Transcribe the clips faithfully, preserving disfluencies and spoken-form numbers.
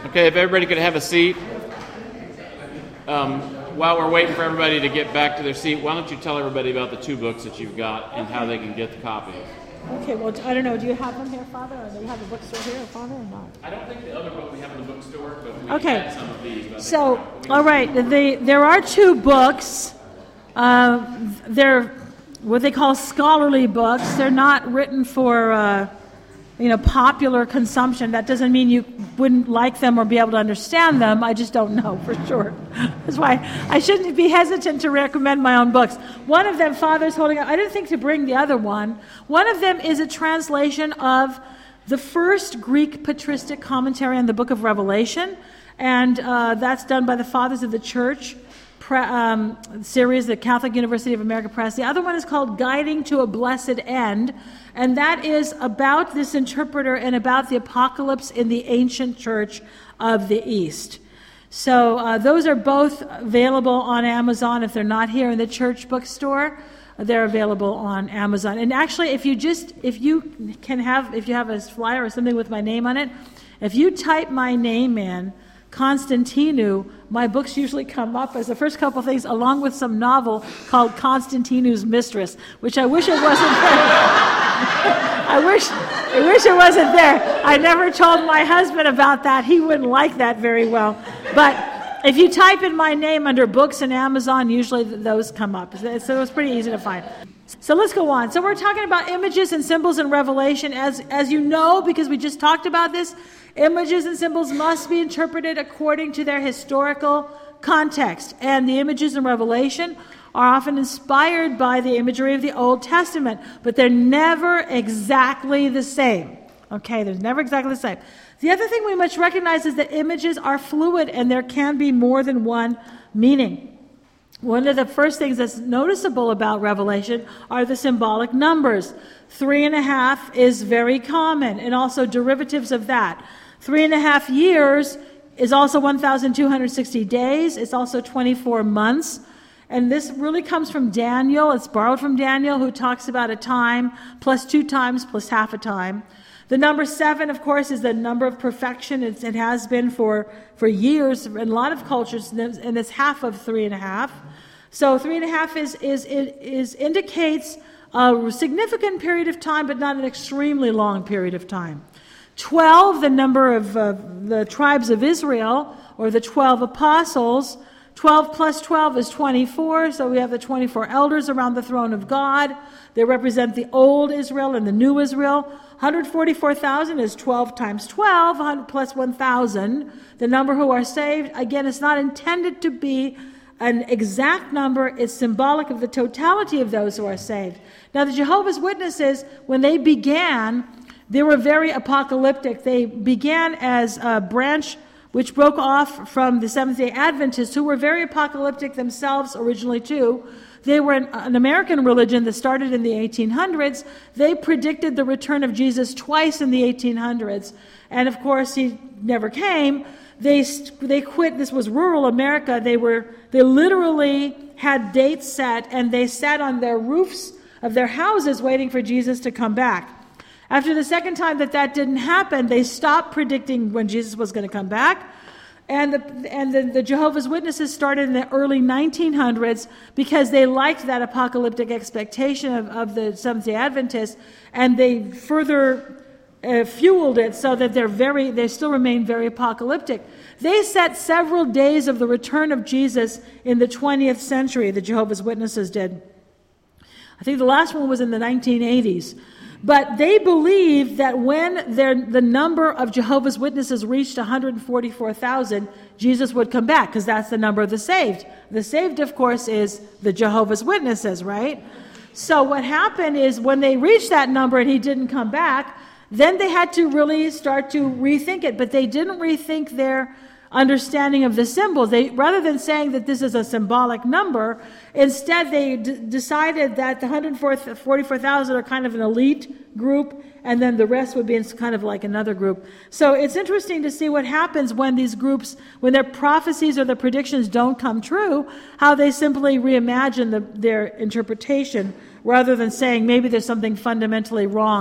Okay, if everybody could have a seat. Um, while we're waiting for everybody to get back to their seat, why don't you tell everybody about the two books that you've got and how they can get the copies? Okay, well, I don't know. Do you have them here, Father? Or do you have a bookstore here, Father, or not? I don't think the other book we have in the bookstore, but we okay. had some of these. So, all right, the, there are two books. Uh, they're what they call scholarly books. They're not written for, uh, you know, popular consumption. That doesn't mean you wouldn't like them or be able to understand them. I just don't know for sure. That's why I shouldn't be hesitant to recommend my own books. One of them, Father's holding up. I didn't think to bring the other one. One of them is a translation of the first Greek patristic commentary on the book of Revelation, and uh, that's done by the Fathers of the Church pre- um, series, the Catholic University of America Press. The other one is called Guiding to a Blessed End, and that is about this interpreter and about the apocalypse in the ancient church of the East. So uh, those are both available on Amazon. If they're not here in the church bookstore, they're available on Amazon. And actually, if you just, if you can have, if you have a flyer or something with my name on it, if you type my name in, Constantinu, my books usually come up as the first couple of things, along with some novel called Constantinu's Mistress, which I wish it wasn't there. I wish, I wish it wasn't there. I never told my husband about that. He wouldn't like that very well. But if you type in my name under books in Amazon, usually those come up. So it's pretty easy to find. So let's go on. So we're talking about images and symbols in Revelation. As, as you know, because we just talked about this, images and symbols must be interpreted according to their historical context. And the images in Revelation are often inspired by the imagery of the Old Testament, but they're never exactly the same. Okay, they're never exactly the same. The other thing we must recognize is that images are fluid and there can be more than one meaning. One of the first things that's noticeable about Revelation are the symbolic numbers. Three and a half is very common, and also derivatives of that. Three and a half years is also one thousand two hundred sixty days. It's also twenty-four months. And this really comes from Daniel. It's borrowed from Daniel, who talks about a time plus two times plus half a time. The number seven, of course, is the number of perfection. It's, it has been for, for years in a lot of cultures, and it's half of three and a half. So three and a half is, is, is indicates a significant period of time, but not an extremely long period of time. Twelve, the number of uh, the tribes of Israel, or the twelve apostles. twelve plus twelve is twenty-four, so we have the twenty-four elders around the throne of God. They represent the old Israel and the new Israel. one hundred forty-four thousand is twelve times twelve, one hundred plus one thousand. The number who are saved, again, it's not intended to be an exact number. It's symbolic of the totality of those who are saved. Now, the Jehovah's Witnesses, when they began, they were very apocalyptic. They began as a branch which broke off from the Seventh-day Adventists, who were very apocalyptic themselves originally too. They were an, an American religion that started in the eighteen hundreds. They predicted the return of Jesus twice in the eighteen hundreds. And of course, he never came. They they quit. This was rural America. They were they literally had dates set, and they sat on their roofs of their houses waiting for Jesus to come back. After the second time that that didn't happen, they stopped predicting when Jesus was going to come back. And the and the, the Jehovah's Witnesses started in the early nineteen hundreds because they liked that apocalyptic expectation of, of the Seventh-day Adventists, and they further uh, fueled it so that they're very they still remain very apocalyptic. They set several days of the return of Jesus in the twentieth century, the Jehovah's Witnesses did. I think the last one was in the nineteen eighties. But they believed that when their, the number of Jehovah's Witnesses reached one hundred forty-four thousand, Jesus would come back, because that's the number of the saved. The saved, of course, is the Jehovah's Witnesses, right? So what happened is when they reached that number and he didn't come back, then they had to really start to rethink it. But they didn't rethink their understanding of the symbols. They, rather than saying that this is a symbolic number, instead they d- decided that the one hundred forty-four thousand are kind of an elite group, and then the rest would be in kind of like another group. So it's interesting to see what happens when these groups, when their prophecies or their predictions don't come true, how they simply reimagine the, their interpretation rather than saying maybe there's something fundamentally wrong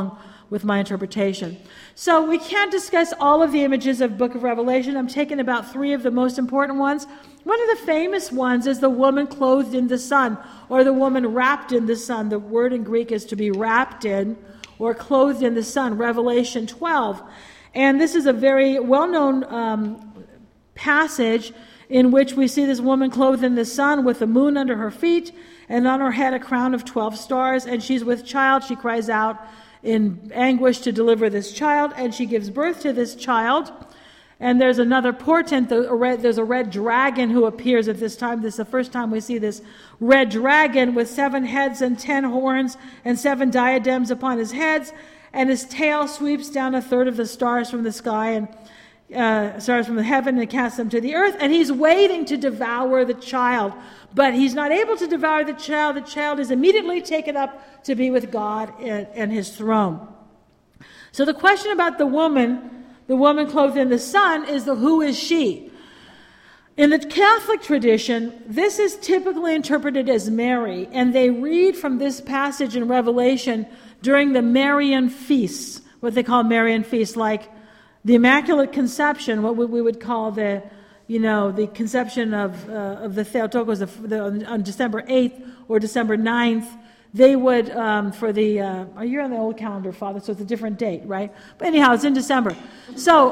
with my interpretation. So we can't discuss all of the images of Book of Revelation. I'm taking about three of the most important ones. One of the famous ones is the woman clothed in the sun, or the woman wrapped in the sun. The word in Greek is to be wrapped in or clothed in the sun, Revelation twelve. And this is a very well-known um, passage in which we see this woman clothed in the sun with the moon under her feet, and on her head a crown of twelve stars, and she's with child. She cries out in anguish to deliver this child, and she gives birth to this child. And there's another portent. There's a red dragon who appears at this time. This is the first time we see this red dragon with seven heads and ten horns and seven diadems upon his heads, and his tail sweeps down a third of the stars from the sky and uh, stars from the heaven and casts them to the earth. And he's waiting to devour the child, but he's not able to devour the child. The child is immediately taken up to be with God and, and his throne. So the question about the woman, the woman clothed in the sun, is the who is she? In the Catholic tradition, this is typically interpreted as Mary, and they read from this passage in Revelation during the Marian feasts, what they call Marian feasts, like the Immaculate Conception, what we would call the, you know, the conception of uh, of the Theotokos the, the, on December eighth or December ninth. They would, um, for the, uh, oh, you're on the old calendar, Father, so it's a different date, right? But anyhow, it's in December. So,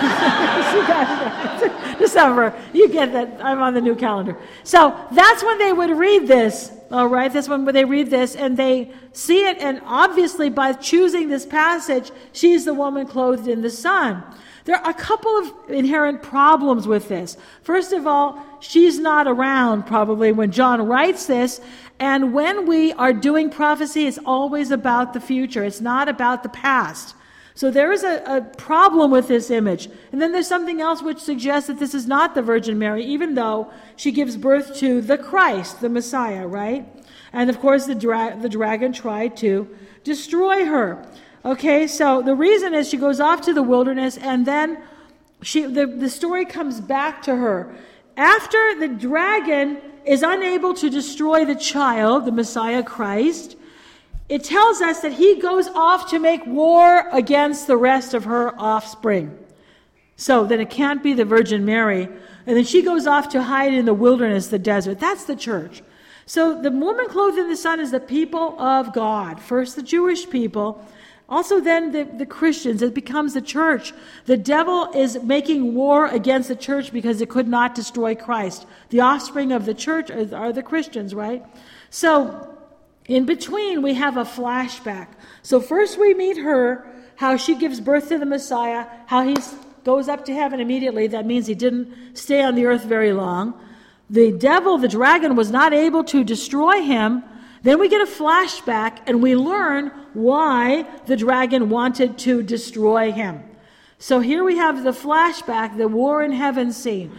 December, you get that, I'm on the new calendar. So, that's when they would read this, all right? That's when they read this, and they see it, and obviously by choosing this passage, she's the woman clothed in the sun. There are a couple of inherent problems with this. First of all, she's not around probably when John writes this, and when we are doing prophecy, it's always about the future. It's not about the past. So there is a, a problem with this image. And then there's something else which suggests that this is not the Virgin Mary, even though she gives birth to the Christ, the Messiah, right? And of course, the, dra- the dragon tried to destroy her. Okay, so the reason is she goes off to the wilderness, and then she the, the story comes back to her. After the dragon is unable to destroy the child, the Messiah Christ, it tells us that he goes off to make war against the rest of her offspring. So then it can't be the Virgin Mary. And then she goes off to hide in the wilderness, the desert. That's the church. So the woman clothed in the sun is the people of God. First the Jewish people, also then the, the Christians. It becomes the church. The devil is making war against the church because it could not destroy Christ. The offspring of the church are, are the Christians, right? So in between we have a flashback. So first we meet her, how she gives birth to the Messiah, how he goes up to heaven immediately. That means he didn't stay on the earth very long. The devil, the dragon, was not able to destroy him. Then we get a flashback, and we learn why the dragon wanted to destroy him. So here we have the flashback, the war in heaven scene.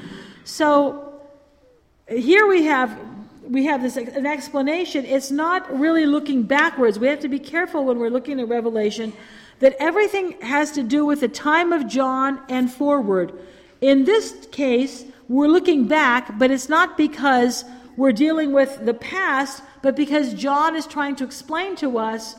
So here we have we have this an explanation. It's not really looking backwards. We have to be careful when we're looking at Revelation that everything has to do with the time of John and forward. In this case, we're looking back, but it's not because we're dealing with the past, but because John is trying to explain to us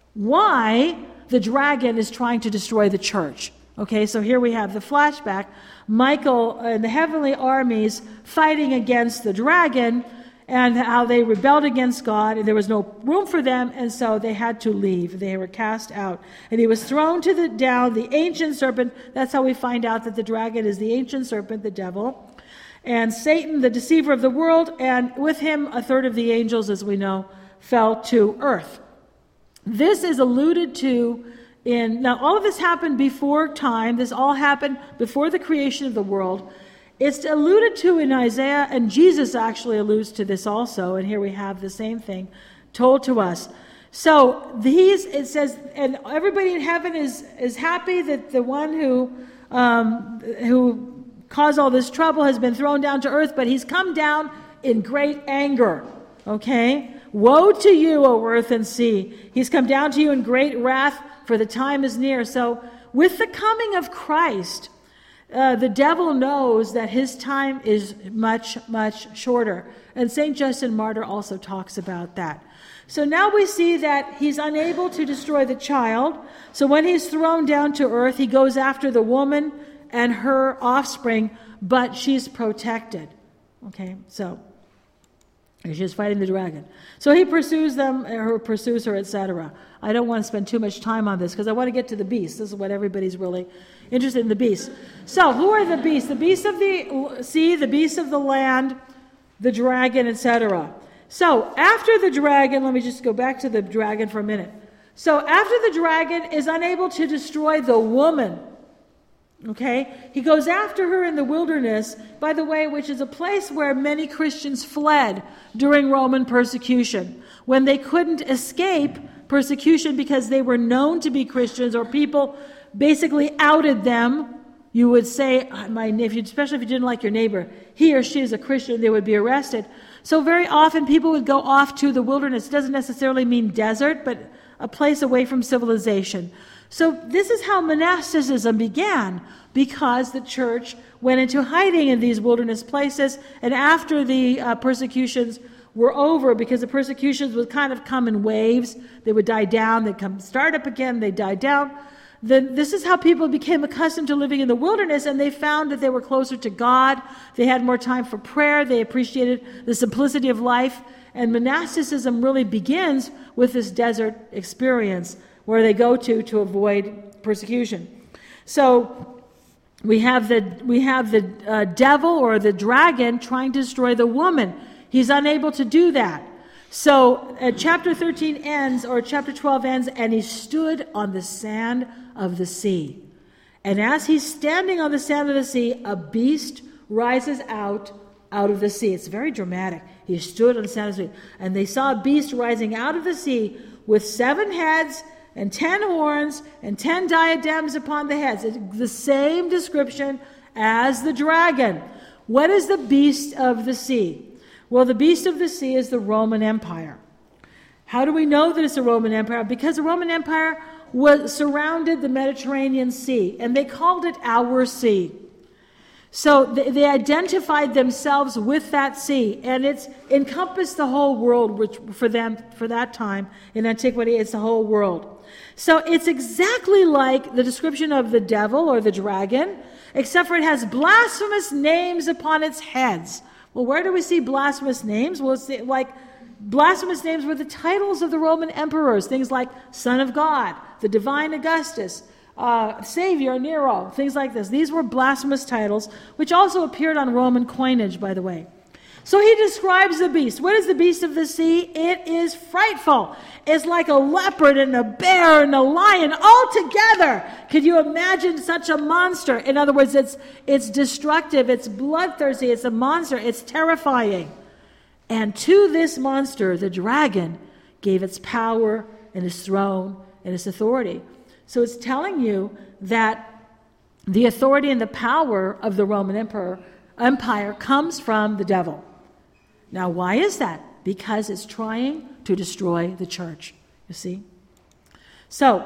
why the dragon is trying to destroy the church. Okay, so here we have the flashback. Michael and the heavenly armies fighting against the dragon, and how they rebelled against God, and there was no room for them, and so they had to leave. They were cast out. And he was thrown to the down, the ancient serpent. That's how we find out that the dragon is the ancient serpent, the devil. And Satan, the deceiver of the world, and with him a third of the angels, as we know, fell to earth. This is alluded to in, now all of this happened before time. This all happened before the creation of the world. It's alluded to in Isaiah, and Jesus actually alludes to this also, and here we have the same thing told to us. So these, it says, and everybody in heaven is, is happy that the one who um, who caused all this trouble has been thrown down to earth, but he's come down in great anger. Okay? Woe to you, O earth and sea. He's come down to you in great wrath, for the time is near. So with the coming of Christ, uh, the devil knows that his time is much, much shorter. And Saint Justin Martyr also talks about that. So now we see that he's unable to destroy the child. So when he's thrown down to earth, he goes after the woman and her offspring, but she's protected. Okay, so she's fighting the dragon. So he pursues them, or pursues her, et cetera. I don't want to spend too much time on this because I want to get to the beast. This is what everybody's really interested in, the beast. So who are the beasts? The beasts of the sea, the beasts of the land, the dragon, et cetera. So after the dragon, let me just go back to the dragon for a minute. So after the dragon is unable to destroy the woman, okay, he goes after her in the wilderness, by the way, which is a place where many Christians fled during Roman persecution, when they couldn't escape persecution because they were known to be Christians, or people basically outed them. You would say, my, if you, especially if you didn't like your neighbor, he or she is a Christian, they would be arrested. So very often people would go off to the wilderness. It doesn't necessarily mean desert, but a place away from civilization. So this is how monasticism began, because the church went into hiding in these wilderness places, and after the uh, persecutions were over, because the persecutions would kind of come in waves, they would die down, they'd come start up again, they'd die down. Then this is how people became accustomed to living in the wilderness, and they found that they were closer to God, they had more time for prayer, they appreciated the simplicity of life, and monasticism really begins with this desert experience where they go to to avoid persecution. So we have the we have the uh, devil or the dragon trying to destroy the woman. He's unable to do that. So uh, chapter thirteen ends, or chapter twelve ends, and he stood on the sand of the sea. And as he's standing on the sand of the sea, a beast rises out out of the sea. It's very dramatic. He stood on the sand of the sea, and they saw a beast rising out of the sea with seven heads and ten horns and ten diadems upon the heads. It's the same description as the dragon. What is the beast of the sea? Well, the beast of the sea is the Roman Empire. How do we know that it's the Roman Empire? Because the Roman Empire was surrounded the Mediterranean Sea, and they called it our sea. So they, they identified themselves with that sea, and it's encompassed the whole world, which for them, for that time in antiquity, it's the whole world. So it's exactly like the description of the devil or the dragon, except for it has blasphemous names upon its heads. Well, where do we see blasphemous names? Well, it's like blasphemous names were the titles of the Roman emperors, things like Son of God, the Divine Augustus, uh, Savior Nero, things like this. These were blasphemous titles, which also appeared on Roman coinage, by the way. So he describes the beast. What is the beast of the sea? It is frightful. It's like a leopard and a bear and a lion all together. Could you imagine such a monster? In other words, it's it's destructive, it's bloodthirsty, it's a monster, it's terrifying. And to this monster, the dragon gave its power and its throne and its authority. So it's telling you that the authority and the power of the Roman emperor, empire comes from the devil. Now, why is that? Because it's trying to destroy the church, you see? So,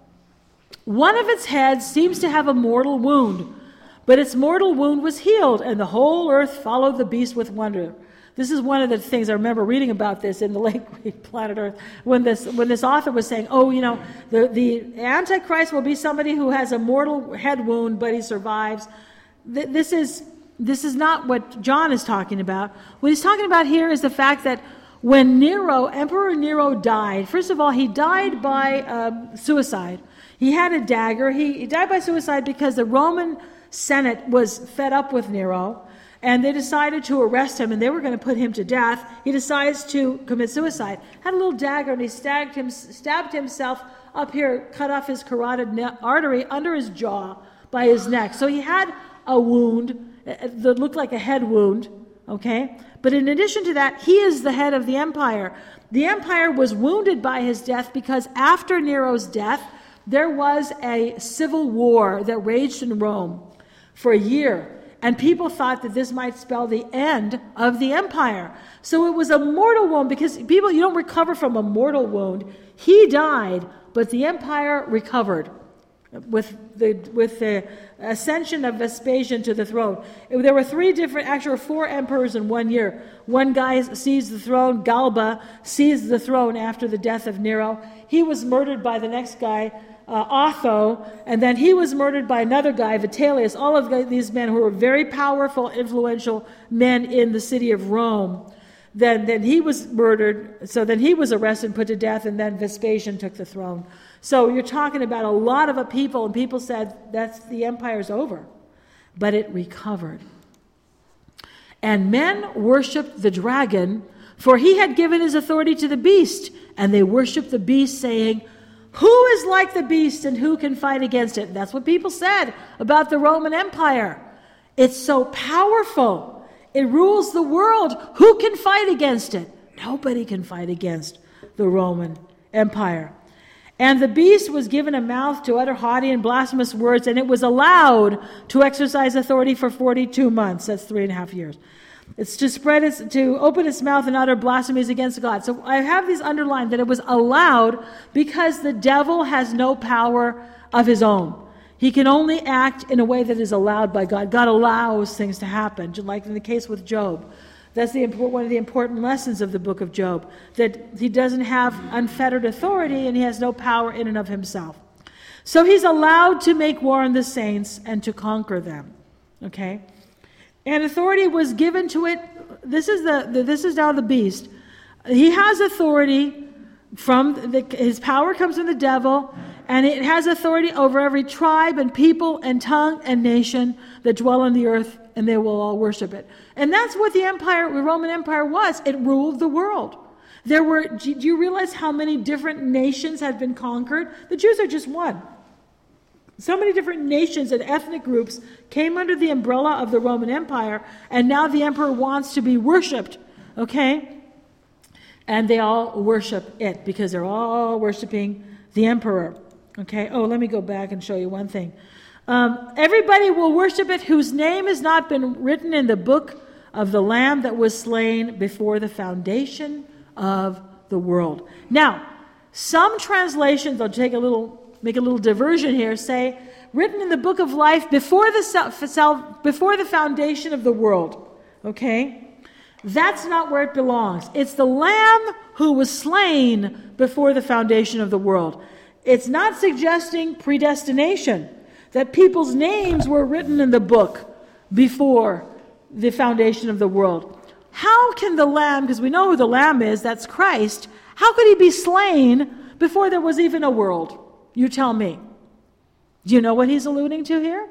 one of its heads seems to have a mortal wound, but its mortal wound was healed, and the whole earth followed the beast with wonder. This is one of the things I remember reading about this in the late great Planet Earth, when this when this author was saying, oh, you know, the, the Antichrist will be somebody who has a mortal head wound, but he survives. Th- this is this is not what John is talking about. What he's talking about here is the fact that when Nero, Emperor Nero died, first of all, he died by uh, suicide. He had a dagger. He, he died by suicide because the Roman Senate was fed up with Nero, and they decided to arrest him, and they were going to put him to death. He decides to commit suicide. Had a little dagger, and he stabbed, him, stabbed himself up here, cut off his carotid artery under his jaw by his neck. So he had a wound that looked like a head wound, okay? But in addition to that, he is the head of the empire. The empire was wounded by his death because after Nero's death, there was a civil war that raged in Rome for a year. And people thought that this might spell the end of the empire. So it was a mortal wound, because people, you don't recover from a mortal wound. He died, but the empire recovered. with the with the ascension of Vespasian to the throne. There were three different, actually four emperors in one year. One guy seized the throne, Galba seized the throne after the death of Nero. He was murdered by the next guy, uh, Otho, and then he was murdered by another guy, Vitellius. All of these men who were very powerful, influential men in the city of Rome. Then, then he was murdered, so then he was arrested and put to death, and then Vespasian took the throne. So you're talking about a lot of a people, and people said, that's the empire's over. But it recovered. And men worshipped the dragon, for he had given his authority to the beast. And they worshipped the beast, saying, who is like the beast, and who can fight against it? That's what people said about the Roman Empire. It's so powerful. It rules the world. Who can fight against it? Nobody can fight against the Roman Empire. And the beast was given a mouth to utter haughty and blasphemous words, and it was allowed to exercise authority for forty-two months. That's three and a half years. It's to spread its, to open its mouth and utter blasphemies against God. So I have these underlined that it was allowed because the devil has no power of his own. He can only act in a way that is allowed by God. God allows things to happen, just like in the case with Job. That's the one of the important lessons of the book of Job, that he doesn't have unfettered authority and he has no power in and of himself. So he's allowed to make war on the saints and to conquer them. Okay? And authority was given to it. This is the, the this is now the beast. He has authority from the, his power comes from the devil, and it has authority over every tribe and people and tongue and nation that dwell on the earth, and they will all worship it. And that's what the empire, the Roman Empire was. It ruled the world. There were, do you realize how many different nations had been conquered? The Jews are just one. So many different nations and ethnic groups came under the umbrella of the Roman Empire, and now the emperor wants to be worshipped, okay? And they all worship it because they're all worshiping the emperor, okay? Oh, let me go back and show you one thing. Um, everybody will worship it whose name has not been written in the book of the Lamb that was slain before the foundation of the world. Now, some translations, I'll take a little, make a little diversion here, say, written in the book of life before the, before the foundation of the world, okay? That's not where it belongs. It's the Lamb who was slain before the foundation of the world. It's not suggesting predestination, that people's names were written in the book before the foundation of the world. How can the Lamb, because we know who the Lamb is, that's Christ, how could he be slain before there was even a world? You tell me. Do you know what he's alluding to here?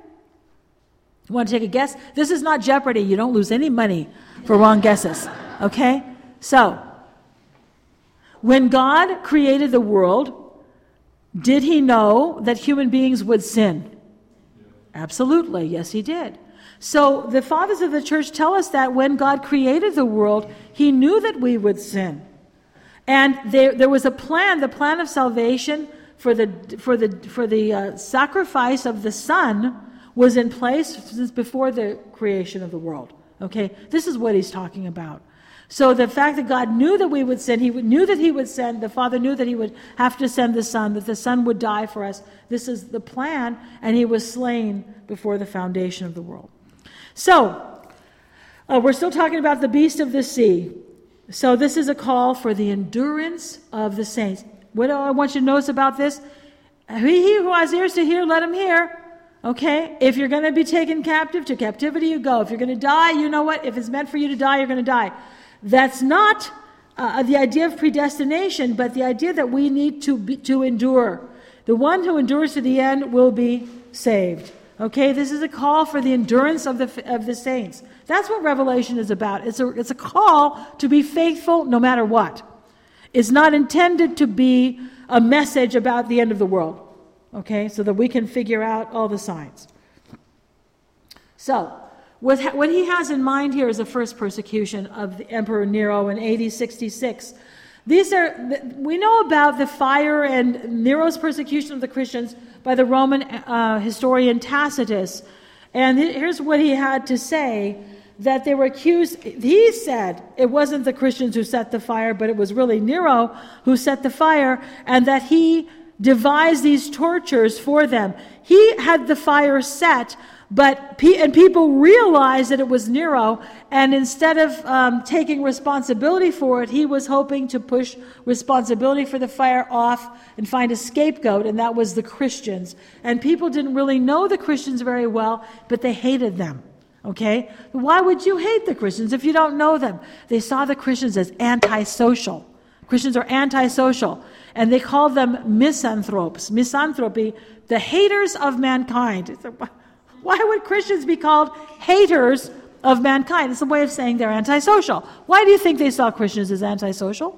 You want to take a guess? This is not Jeopardy. You don't lose any money for wrong guesses. Okay? So, when God created the world, did he know that human beings would sin? Absolutely. Yes, he did. So the fathers of the church tell us that when God created the world, he knew that we would sin. And there, there was a plan, the plan of salvation for the, for the, for the uh, sacrifice of the Son was in place since before the creation of the world. Okay? This is what he's talking about. So the fact that God knew that we would sin, he knew that he would send, the Father knew that he would have to send the Son, that the Son would die for us. This is the plan, and he was slain before the foundation of the world. So, uh, we're still talking about the beast of the sea. So this is a call for the endurance of the saints. What do I want you to notice about this? He who has ears to hear, let him hear. Okay? If you're going to be taken captive, to captivity you go. If you're going to die, you know what? If it's meant for you to die, you're going to die. That's not uh, the idea of predestination, but the idea that we need to be, to endure. The one who endures to the end will be saved. Okay, this is a call for the endurance of the of the saints. That's what Revelation is about. It's a it's a call to be faithful no matter what. It's not intended to be a message about the end of the world. Okay, so that we can figure out all the signs. So, what what he has in mind here is the first persecution of the Emperor Nero in A D sixty-six. These are we know about the fire and Nero's persecution of the Christians by the Roman uh, historian Tacitus. And here's what he had to say, that they were accused, he said it wasn't the Christians who set the fire, but it was really Nero who set the fire, and that he devised these tortures for them. He had the fire set, but pe- and people realized that it was Nero, and instead of um, taking responsibility for it, he was hoping to push responsibility for the fire off and find a scapegoat, and that was the Christians. And people didn't really know the Christians very well, but they hated them. Okay? Why would you hate the Christians if you don't know them? They saw the Christians as antisocial. Christians are antisocial. And they called them misanthropes. Misanthropy, the haters of mankind. Why would Christians be called haters of mankind? It's a way of saying they're antisocial. Why do you think they saw Christians as antisocial?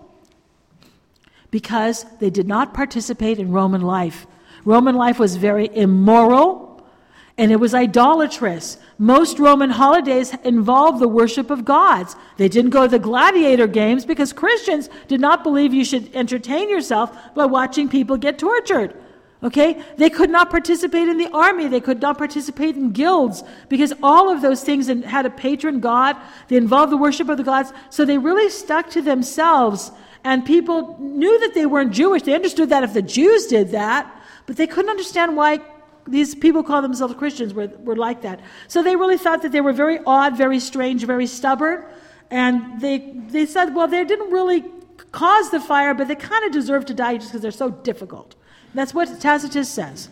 Because they did not participate in Roman life. Roman life was very immoral, and it was idolatrous. Most Roman holidays involved the worship of gods. They didn't go to the gladiator games because Christians did not believe you should entertain yourself by watching people get tortured. Okay? They could not participate in the army. They could not participate in guilds because all of those things had a patron god. They involved the worship of the gods. So they really stuck to themselves. And people knew that they weren't Jewish. They understood that if the Jews did that, but they couldn't understand why these people call themselves Christians were, were like that. So they really thought that they were very odd, very strange, very stubborn. And they they said, well, they didn't really cause the fire, but they kind of deserve to die just because they're so difficult. That's what Tacitus says.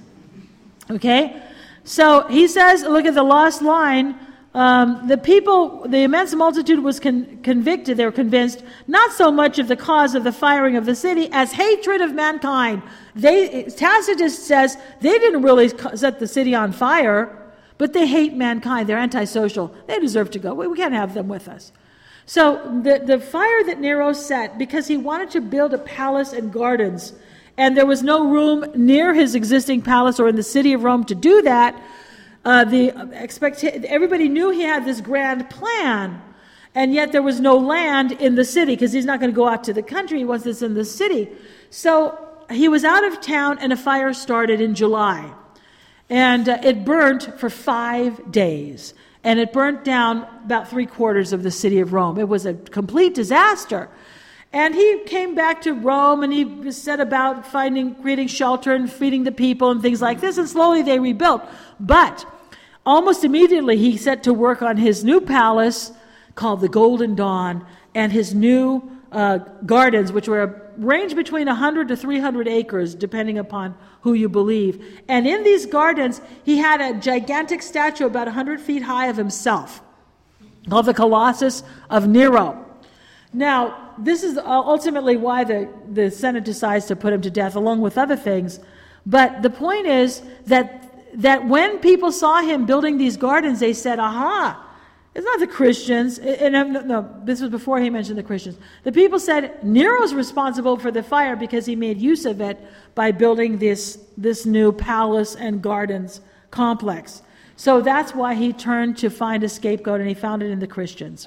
Okay? So he says, look at the last line, um, the people, the immense multitude was con- convicted, they were convinced, not so much of the cause of the firing of the city as hatred of mankind. They, Tacitus says they didn't really set the city on fire, but they hate mankind. They're antisocial. They deserve to go. We, we can't have them with us. So the, the fire that Nero set, because he wanted to build a palace and gardens, and there was no room near his existing palace or in the city of Rome to do that, uh, the expecta- everybody knew he had this grand plan, and yet there was no land in the city because he's not going to go out to the country. He wants this in the city. So he was out of town, and a fire started in July. And uh, it burnt for five days. And it burnt down about three quarters of the city of Rome. It was a complete disaster. And he came back to Rome, and he set about finding, creating shelter and feeding the people and things like this. And slowly they rebuilt. But almost immediately he set to work on his new palace called the Golden Dawn and his new uh, gardens, which were range between one hundred to three hundred acres, depending upon who you believe. And in these gardens, he had a gigantic statue about one hundred feet high of himself, called the Colossus of Nero. Now, this is ultimately why the, the Senate decides to put him to death, along with other things. But the point is that, that when people saw him building these gardens, they said, aha, it's not the Christians. And no, no, this was before he mentioned the Christians. The people said Nero's responsible for the fire because he made use of it by building this, this new palace and gardens complex. So that's why he turned to find a scapegoat, and he found it in the Christians.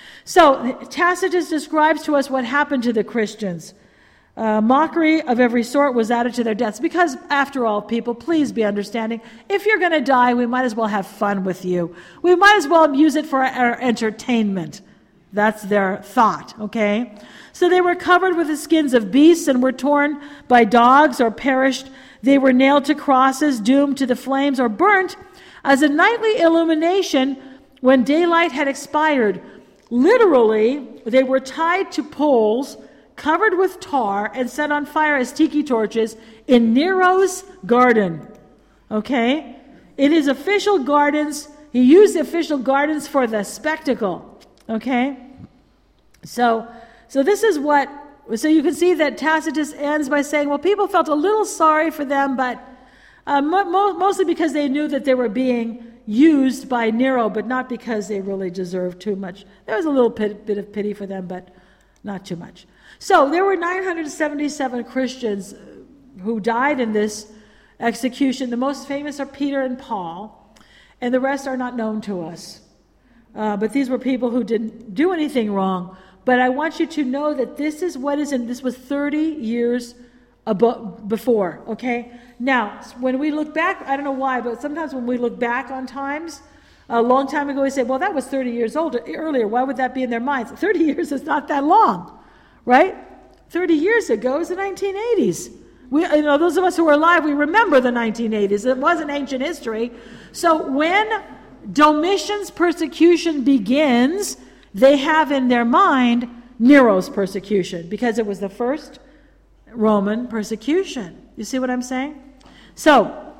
So Tacitus describes to us what happened to the Christians. Uh, mockery of every sort was added to their deaths because, after all, people, please be understanding. If you're going to die, we might as well have fun with you. We might as well use it for our entertainment. That's their thought, okay? So they were covered with the skins of beasts and were torn by dogs or perished. They were nailed to crosses, doomed to the flames, or burnt as a nightly illumination when daylight had expired. Literally, they were tied to poles, covered with tar, and set on fire as tiki torches in Nero's garden. Okay? In his official gardens, he used the official gardens for the spectacle. Okay? So, so this is what, so you can see that Tacitus ends by saying, well, people felt a little sorry for them, but uh, mo- mostly because they knew that they were being used by Nero, but not because they really deserved too much. There was a little bit, bit of pity for them, but not too much. So there were nine hundred seventy-seven Christians who died in this execution. The most famous are Peter and Paul, and the rest are not known to us. Uh, but these were people who didn't do anything wrong. But I want you to know that this is what is in, this was thirty years abo- before, okay? Now, when we look back, I don't know why, but sometimes when we look back on times, a long time ago, we say, well, that was thirty years old earlier. Why would that be in their minds? thirty years is not that long, right? thirty years ago is the nineteen eighties. We, you know, those of us who are alive, we remember the nineteen eighties. It wasn't ancient history. So when Domitian's persecution begins, they have in their mind Nero's persecution, because it was the first Roman persecution. You see what I'm saying? So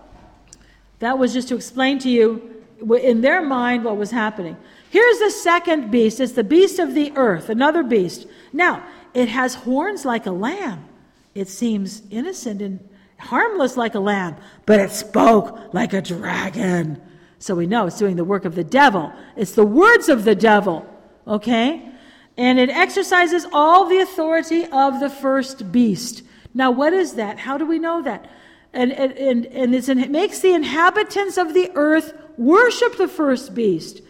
that was just to explain to you, in their mind, what was happening. Here's the second beast. It's the beast of the earth, another beast. Now, it has horns like a lamb. It seems innocent and harmless like a lamb, but it spoke like a dragon. So we know it's doing the work of the devil. It's the words of the devil, okay? And it exercises all the authority of the first beast. Now, what is that? How do we know that? And, and, and, and it's, it makes the inhabitants of the earth worship the first beast.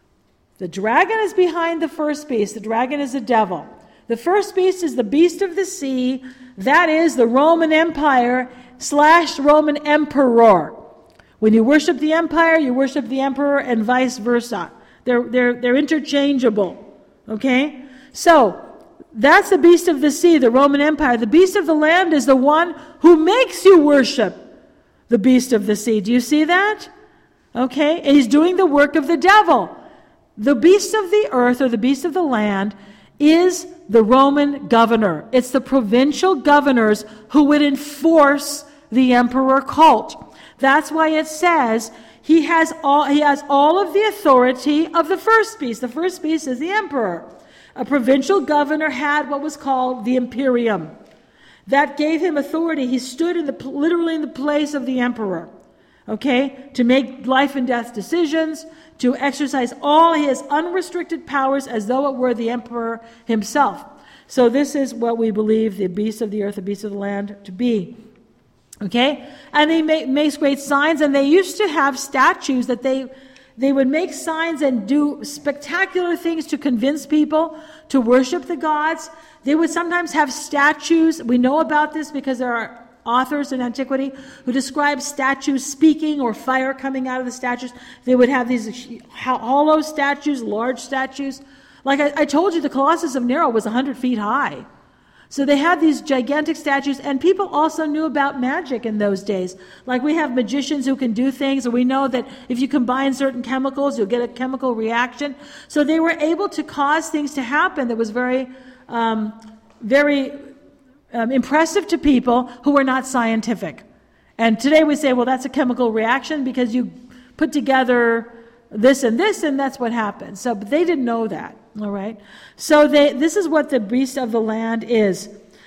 The dragon is behind the first beast. The dragon is the devil. The first beast is the beast of the sea. That is the Roman Empire slash Roman emperor. When you worship the empire, you worship the emperor, and vice versa. They're, they're, they're interchangeable. Okay? So, that's the beast of the sea, the Roman Empire. The beast of the land is the one who makes you worship the beast of the sea. Do you see that? Okay? And he's doing the work of the devil. The beast of the earth, or the beast of the land, is the Roman governor. It's the provincial governors who would enforce the emperor cult. That's why it says he has all, he has all of the authority of the first beast. The first beast is the emperor. A provincial governor had what was called the imperium. That gave him authority. He stood in the literally in the place of the emperor, okay, to make life and death decisions, to exercise all his unrestricted powers as though it were the emperor himself. So this is what we believe the beast of the earth, the beast of the land to be. Okay? And he make, makes great signs, and they used to have statues that they they would make signs and do spectacular things to convince people to worship the gods. They would sometimes have statues. We know about this because there are authors in antiquity who describe statues speaking or fire coming out of the statues. They would have these hollow statues, large statues. Like I, I told you, the Colossus of Nero was one hundred feet high. So they had these gigantic statues, and people also knew about magic in those days. Like we have magicians who can do things, and we know that if you combine certain chemicals, you'll get a chemical reaction. So they were able to cause things to happen that was very, um, very um, impressive to people who were not scientific. And today we say, well, that's a chemical reaction because you put together this and this, and that's what happened. So, but they didn't know that. All right. So they, this is what the beast of the land is.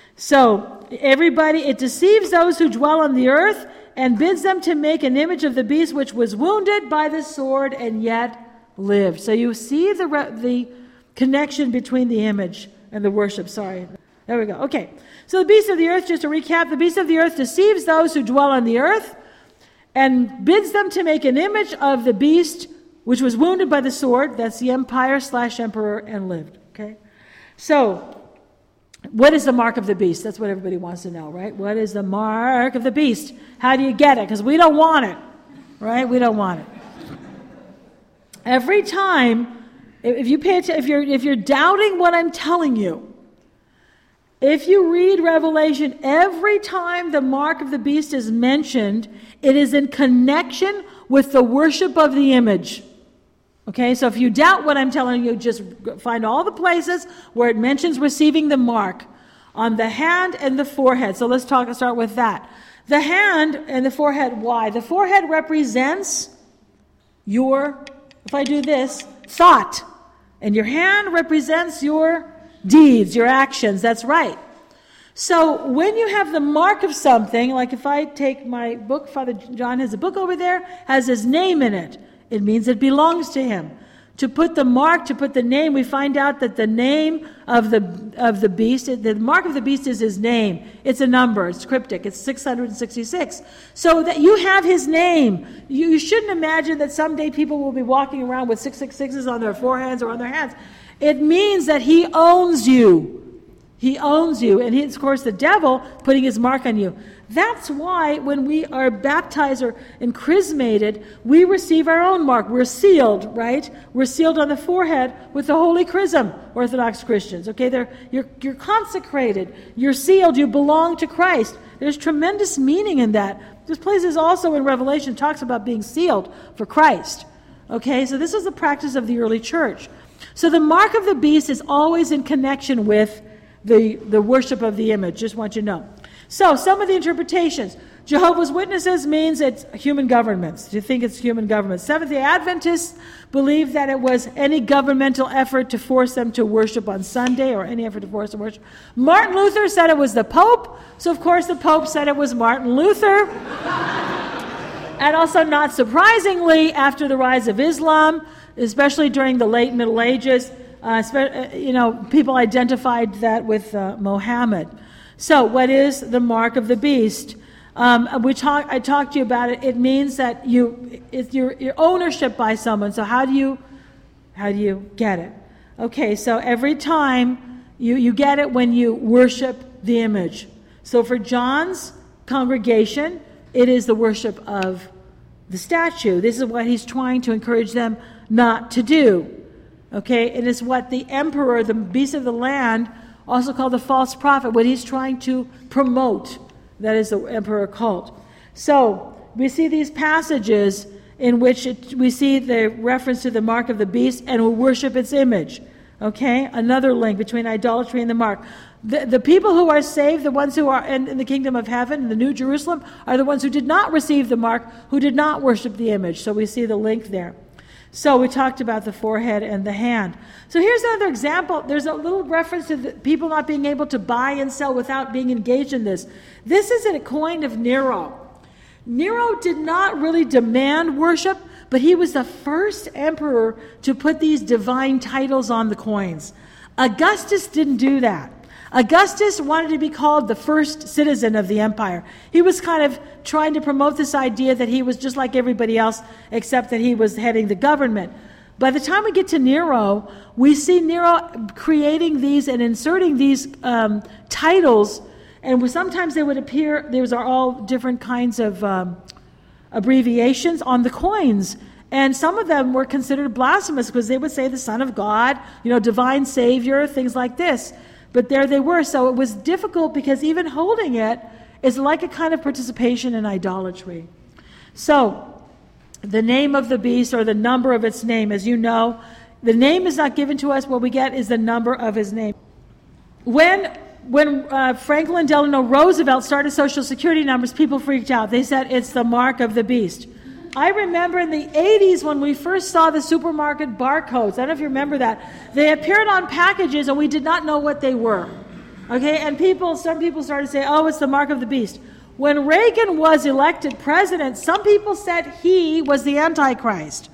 So everybody, it deceives those who dwell on the earth and bids them to make an image of the beast which was wounded by the sword and yet lived. So you see the the connection between the image and the worship. Sorry. There we go. Okay. So the beast of the earth, just to recap, the beast of the earth deceives those who dwell on the earth and bids them to make an image of the beast which was wounded by the sword, that's the empire slash emperor, and lived. Okay? So, what is the mark of the beast? That's what everybody wants to know, right? What is the mark of the beast? How do you get it? Because we don't want it, right? We don't want it. Every time, if you pay attention, if you're if you're doubting what I'm telling you, if you read Revelation, every time the mark of the beast is mentioned, it is in connection with the worship of the image. Okay, so if you doubt what I'm telling you, just find all the places where it mentions receiving the mark on the hand and the forehead. So let's talk. Start with that. The hand and the forehead. Why? The forehead represents your, if I do this, thought. And your hand represents your deeds, your actions. That's right. So when you have the mark of something, like if I take my book, Father John has a book over there, has his name in it. It means it belongs to him. To put the mark, to put the name, we find out that the name of the of the beast, the mark of the beast is his name. It's a number. It's cryptic. It's six hundred sixty-six. So that you have his name. You, you shouldn't imagine that someday people will be walking around with six six sixes on their foreheads or on their hands. It means that he owns you. He owns you. And he, of course, the devil putting his mark on you. That's why when we are baptized or chrismated, we receive our own mark. We're sealed, right? We're sealed on the forehead with the Holy Chrism, Orthodox Christians. Okay, They're, you're, you're consecrated. You're sealed. You belong to Christ. There's tremendous meaning in that. There's places also in Revelation talks about being sealed for Christ. Okay, so this was the practice of the early church. So the mark of the beast is always in connection with the, the worship of the image. Just want you to know. So some of the interpretations. Jehovah's Witnesses means it's human governments. Do you think it's human governments? Seventh-day Adventists believe that it was any governmental effort to force them to worship on Sunday or any effort to force them to worship. Martin Luther said it was the Pope. So, of course, the Pope said it was Martin Luther. And also, not surprisingly, after the rise of Islam, especially during the late Middle Ages, uh, you know, people identified that with uh, Mohammed. So, what is the mark of the beast? Um, we talk, I talked to you about it. It means that you, it's your, your ownership by someone. So how do you, how do you get it? Okay, so every time you, you get it when you worship the image. So for John's congregation, it is the worship of the statue. This is what he's trying to encourage them not to do. Okay, it is what the emperor, the beast of the land, also called the false prophet, what he's trying to promote. That is the emperor cult. So we see these passages in which it, we see the reference to the mark of the beast and we worship its image. Okay? Another link between idolatry and the mark. The, the people who are saved, the ones who are in, in the kingdom of heaven, in the New Jerusalem, are the ones who did not receive the mark, who did not worship the image. So we see the link there. So we talked about the forehead and the hand. So here's another example. There's a little reference to the people not being able to buy and sell without being engaged in this. This is a coin of Nero. Nero did not really demand worship, but he was the first emperor to put these divine titles on the coins. Augustus didn't do that. Augustus wanted to be called the first citizen of the empire. He was kind of trying to promote this idea that he was just like everybody else, except that he was heading the government. By the time we get to Nero, we see Nero creating these and inserting these um, titles, and sometimes they would appear, these are all different kinds of um, abbreviations on the coins. And some of them were considered blasphemous because they would say the Son of God, you know, divine Savior, things like this. But there they were. So it was difficult because even holding it is like a kind of participation in idolatry. So the name of the beast or the number of its name, as you know, the name is not given to us. What we get is the number of his name. When when uh, Franklin Delano Roosevelt started Social Security numbers, people freaked out. They said it's the mark of the beast. I remember in the eighties when we first saw the supermarket barcodes. I don't know if you remember that. They appeared on packages and we did not know what they were. Okay, and people, some people started to say, oh, it's the mark of the beast. When Reagan was elected president, some people said he was the Antichrist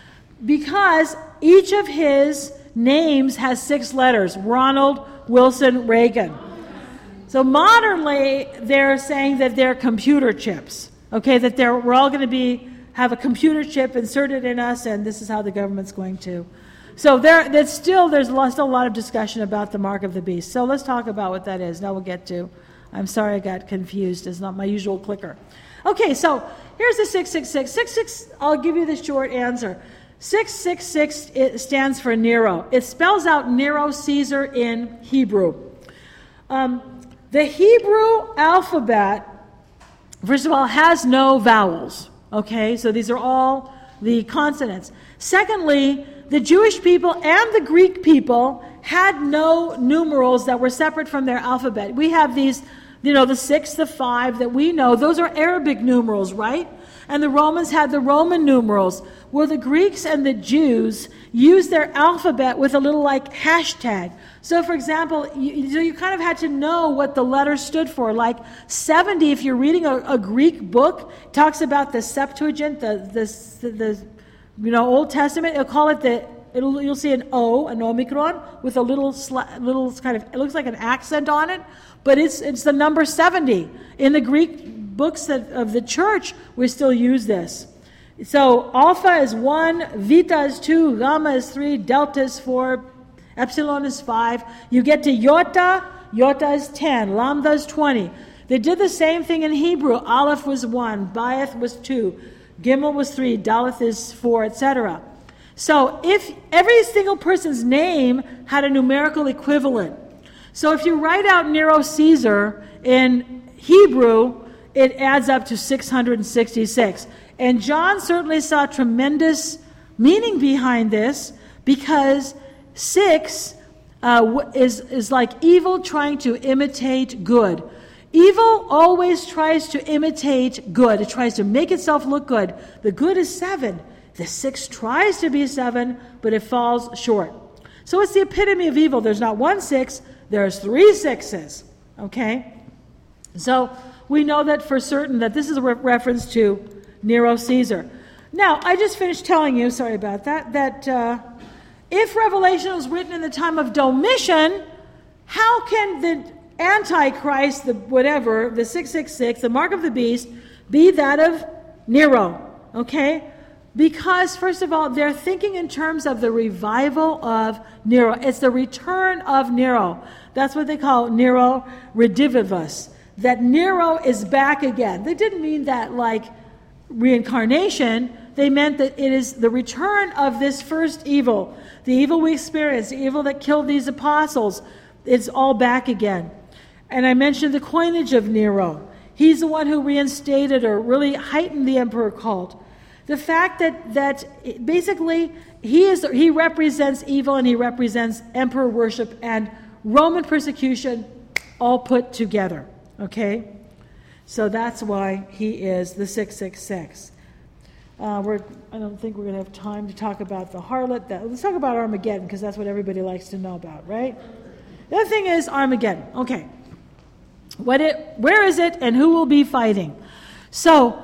because each of his names has six letters. Ronald Wilson Reagan. So modernly, they're saying that they're computer chips. Okay, that they're, we're all going to be have a computer chip inserted in us, and this is how the government's going to. So there, that's still there's still a lot of discussion about the mark of the beast. So let's talk about what that is. Now we'll get to. I'm sorry I got confused. It's not my usual clicker. Okay, so here's the six six six. six six. I'll give you the short answer. six six six it stands for Nero. It spells out Nero Caesar in Hebrew. Um, the Hebrew alphabet, first of all, has no vowels. Okay, so these are all the consonants. Secondly, the Jewish people and the Greek people had no numerals that were separate from their alphabet. We have these, you know, the six, the five that we know. Those are Arabic numerals, right? And the Romans had the Roman numerals. Well, the Greeks and the Jews used their alphabet with a little like hashtag. So, for example, you, so you kind of had to know what the letters stood for. Like seventy, if you're reading a, a Greek book, talks about the Septuagint, the the, the you know Old Testament. It'll call it the. It'll, you'll see an O, an omicron, with a little sla, little kind of. It looks like an accent on it, but it's it's the number seventy in the Greek books that, of the church. We still use this. So alpha is one, beta is two, gamma is three, delta is four, epsilon is five. You get to iota, iota is ten, lambda is twenty. They did the same thing in Hebrew. Aleph was one, Bayeth was two, Gimel was three, Daleth is four, et cetera. So if every single person's name had a numerical equivalent. So if you write out Nero Caesar in Hebrew, it adds up to six hundred sixty-six. And John certainly saw tremendous meaning behind this, because six uh, is, is like evil trying to imitate good. Evil always tries to imitate good. It tries to make itself look good. The good is seven. The six tries to be seven, but it falls short. So it's the epitome of evil. There's not one six, there's three sixes. Okay? So we know that for certain that this is a re- reference to Nero Caesar. Now, I just finished telling you, sorry about that, that uh, if Revelation was written in the time of Domitian, how can the Antichrist, the whatever, the six six six, the mark of the beast, be that of Nero? Okay? Because, first of all, they're thinking in terms of the revival of Nero. It's the return of Nero. That's what they call Nero redivivus. That Nero is back again. They didn't mean that like reincarnation. They meant that it is the return of this first evil. The evil we experienced, the evil that killed these apostles, it's all back again. And I mentioned the coinage of Nero. He's the one who reinstated or really heightened the emperor cult. The fact that that basically he is he represents evil, and he represents emperor worship and Roman persecution all put together. Okay? So that's why he is the six six six. Uh, we're, I don't think we're going to have time to talk about the harlot. That, let's talk about Armageddon, because that's what everybody likes to know about, right? The other thing is Armageddon. Okay. What it? Where is it, and who will be fighting? So,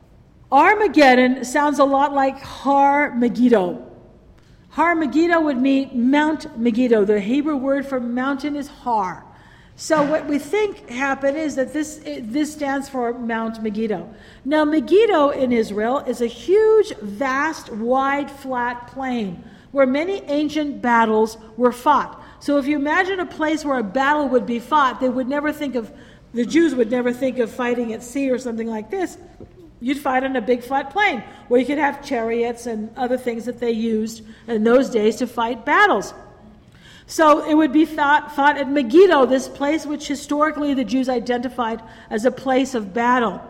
Armageddon sounds a lot like Har Megiddo. Har Megiddo would mean Mount Megiddo. The Hebrew word for mountain is Har. So what we think happened is that this this stands for Mount Megiddo. Now Megiddo in Israel is a huge, vast, wide, flat plain where many ancient battles were fought. So if you imagine a place where a battle would be fought, they would never think of, the Jews would never think of fighting at sea or something like this. You'd fight on a big flat plain where you could have chariots and other things that they used in those days to fight battles. So it would be fought, fought at Megiddo, this place which historically the Jews identified as a place of battle.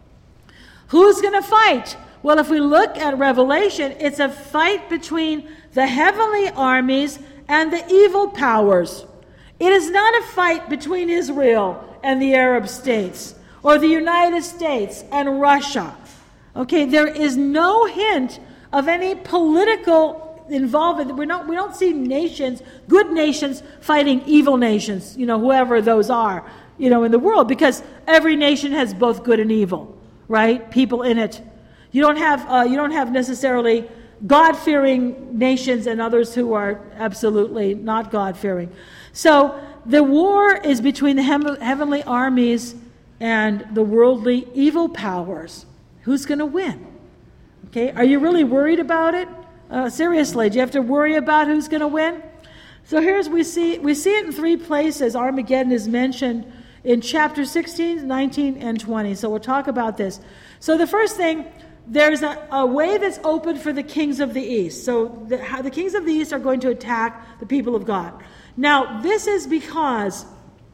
Who's going to fight? Well, if we look at Revelation, it's a fight between the heavenly armies and the evil powers. It is not a fight between Israel and the Arab states, or the United States and Russia. Okay, there is no hint of any political involvement. We're not, we don't see nations, good nations, fighting evil nations, you know, whoever those are, you know, in the world, because every nation has both good and evil, right? People in it. You don't have, uh, you don't have necessarily God-fearing nations and others who are absolutely not God-fearing. So the war is between the hem- heavenly armies and the worldly evil powers. Who's going to win? Okay, are you really worried about it? Uh, seriously, do you have to worry about who's going to win? So here's we see we see it in three places. Armageddon is mentioned in chapter sixteen, nineteen, and twenty. So we'll talk about this. So the first thing, there's a, a way that's open for the kings of the east. So the, how the kings of the east are going to attack the people of God. Now, this is because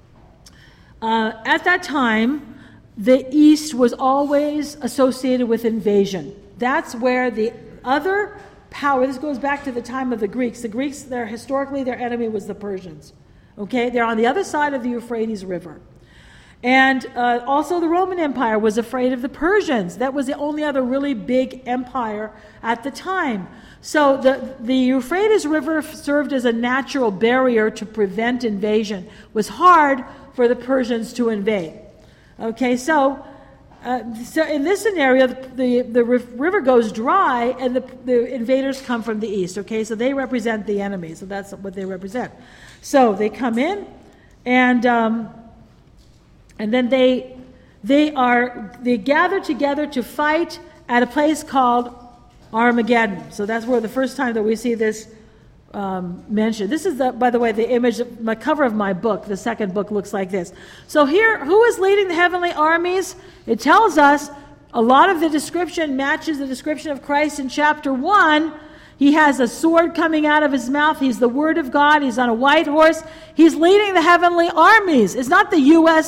uh, at that time, the east was always associated with invasion. That's where the other power, this goes back to the time of the Greeks. The Greeks, their historically, their enemy was the Persians. Okay, they're on the other side of the Euphrates River. And uh, also the Roman Empire was afraid of the Persians. That was the only other really big empire at the time. So the, the Euphrates River served as a natural barrier to prevent invasion. It was hard for the Persians to invade. Okay, so uh, so in this scenario, the, the river goes dry and the, the invaders come from the east. Okay, so they represent the enemy. So that's what they represent. So they come in and... Um, And then they they are they gather together to fight at a place called Armageddon. So that's where the first time that we see this um, mentioned. This is, the, by the way, the image, of my cover of my book. The second book looks like this. So here, who is leading the heavenly armies? It tells us a lot of the description matches the description of Christ in chapter one. He has a sword coming out of his mouth. He's the Word of God. He's on a white horse. He's leading the heavenly armies. It's not the U S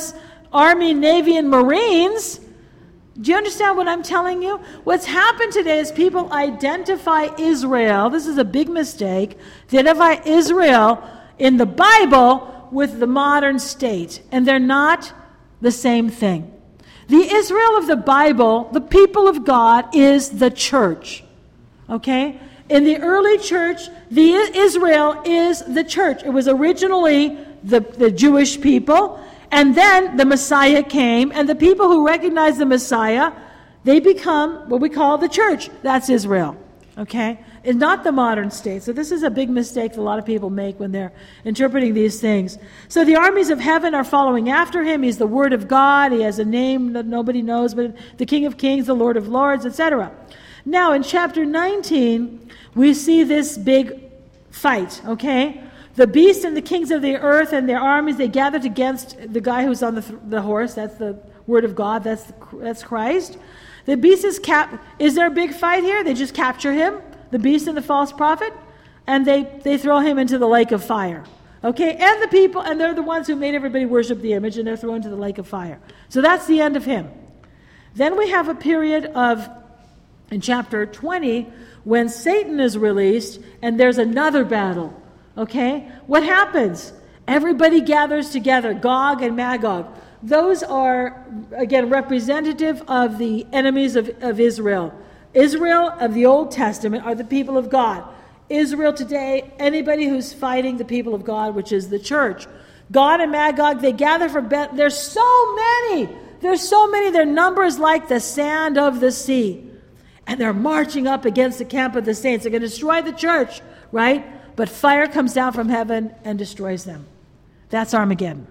Army, Navy, and Marines. Do you understand what I'm telling you? What's happened today is people identify Israel. This is a big mistake. They identify Israel in the Bible with the modern state, and they're not the same thing. The Israel of the Bible, the people of God, is the church. Okay? In the early church, the Israel is the church. It was originally the, the Jewish people, and then the Messiah came, and the people who recognize the Messiah, they become what we call the church. That's Israel. Okay? It's not the modern state. So this is a big mistake that a lot of people make when they're interpreting these things. So the armies of heaven are following after him. He's the Word of God. He has a name that nobody knows, but the King of Kings, the Lord of Lords, et cetera. Now, in chapter nineteen, we see this big fight, okay? The beast and the kings of the earth and their armies, they gathered against the guy who's on the, th- the horse. That's the Word of God. That's the, that's Christ. The beast is cap. Is there a big fight here? They just capture him, the beast and the false prophet, and they, they throw him into the lake of fire. Okay? And the people, and they're the ones who made everybody worship the image, and they're thrown into the lake of fire. So that's the end of him. Then we have a period of, in chapter twenty, when Satan is released, and there's another battle. Okay? What happens? Everybody gathers together, Gog and Magog. Those are, again, representative of the enemies of, of Israel. Israel of the Old Testament are the people of God. Israel today, anybody who's fighting the people of God, which is the church. God and Magog, they gather for bet. There's so many. There's so many. Their number is like the sand of the sea. And they're marching up against the camp of the saints. They're going to destroy the church, right? But fire comes down from heaven and destroys them. That's Armageddon.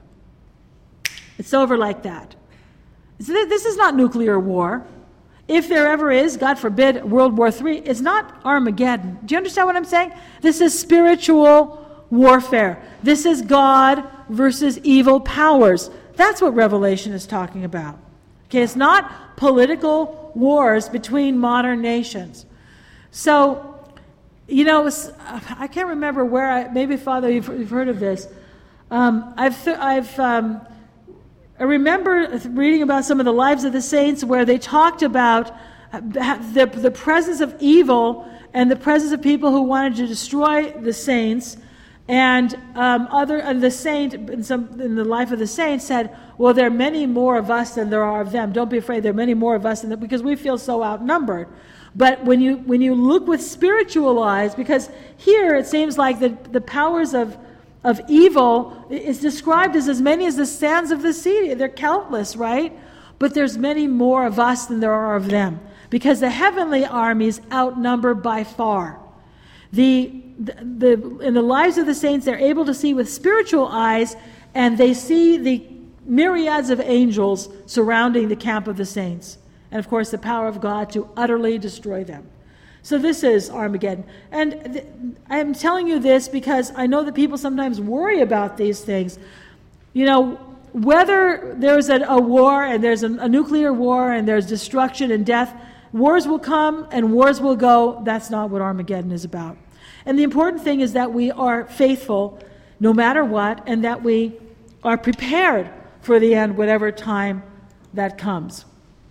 It's over like that. So this is not nuclear war. If there ever is, God forbid, World War Three, it's not Armageddon. Do you understand what I'm saying? This is spiritual warfare. This is God versus evil powers. That's what Revelation is talking about. Okay, it's not political wars between modern nations. So, you know, I can't remember where I, maybe Father, you've, you've heard of this. Um, I've, I've, um, I remember reading about some of the lives of the saints where they talked about the, the presence of evil and the presence of people who wanted to destroy the saints. And um, other, and the saint in, some, in the life of the saint said, well, there are many more of us than there are of them. Don't be afraid, there are many more of us than them, because we feel so outnumbered. But when you when you look with spiritual eyes, because here it seems like the, the powers of, of evil is described as as many as the sands of the sea. They're countless, right? But there's many more of us than there are of them, because the heavenly armies outnumber by far. The, the, the in the lives of the saints, they're able to see with spiritual eyes, and they see the myriads of angels surrounding the camp of the saints. And, of course, the power of God to utterly destroy them. So this is Armageddon. And th- I'm telling you this because I know that people sometimes worry about these things. You know, whether there's a, a war and there's a, a nuclear war and there's destruction and death, wars will come and wars will go. That's not what Armageddon is about. And the important thing is that we are faithful no matter what, and that we are prepared for the end, whatever time that comes.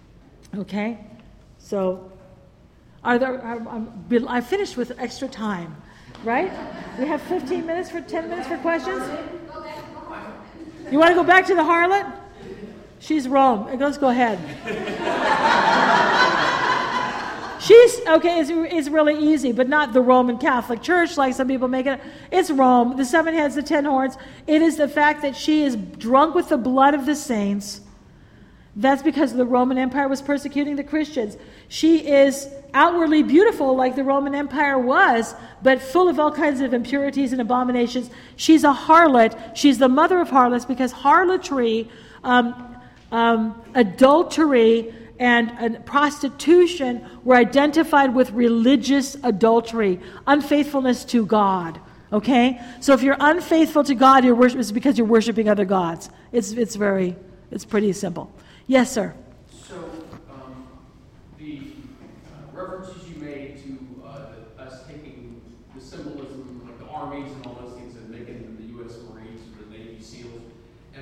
Okay, so are there? I'm, I finished with extra time, right? We have fifteen minutes for ten minutes for questions. You want to go back to the harlot? She's Rome. Let's go ahead. She's okay. It's, it's really easy, but not the Roman Catholic Church like some people make it. It's Rome. The seven heads, the ten horns. It is the fact that she is drunk with the blood of the saints. That's because the Roman Empire was persecuting the Christians. She is outwardly beautiful like the Roman Empire was, but full of all kinds of impurities and abominations. She's a harlot. She's the mother of harlots because harlotry, um, um, adultery, and, and prostitution were identified with religious adultery, unfaithfulness to God. Okay? So if you're unfaithful to God, you're worship, it's because you're worshiping other gods. It's, it's very, it's pretty simple. Yes, sir. So, um, the uh, references you made to uh, the, us taking the symbolism, like the armies and all those things, and making them the U S Marines or the Navy SEALs and all those things,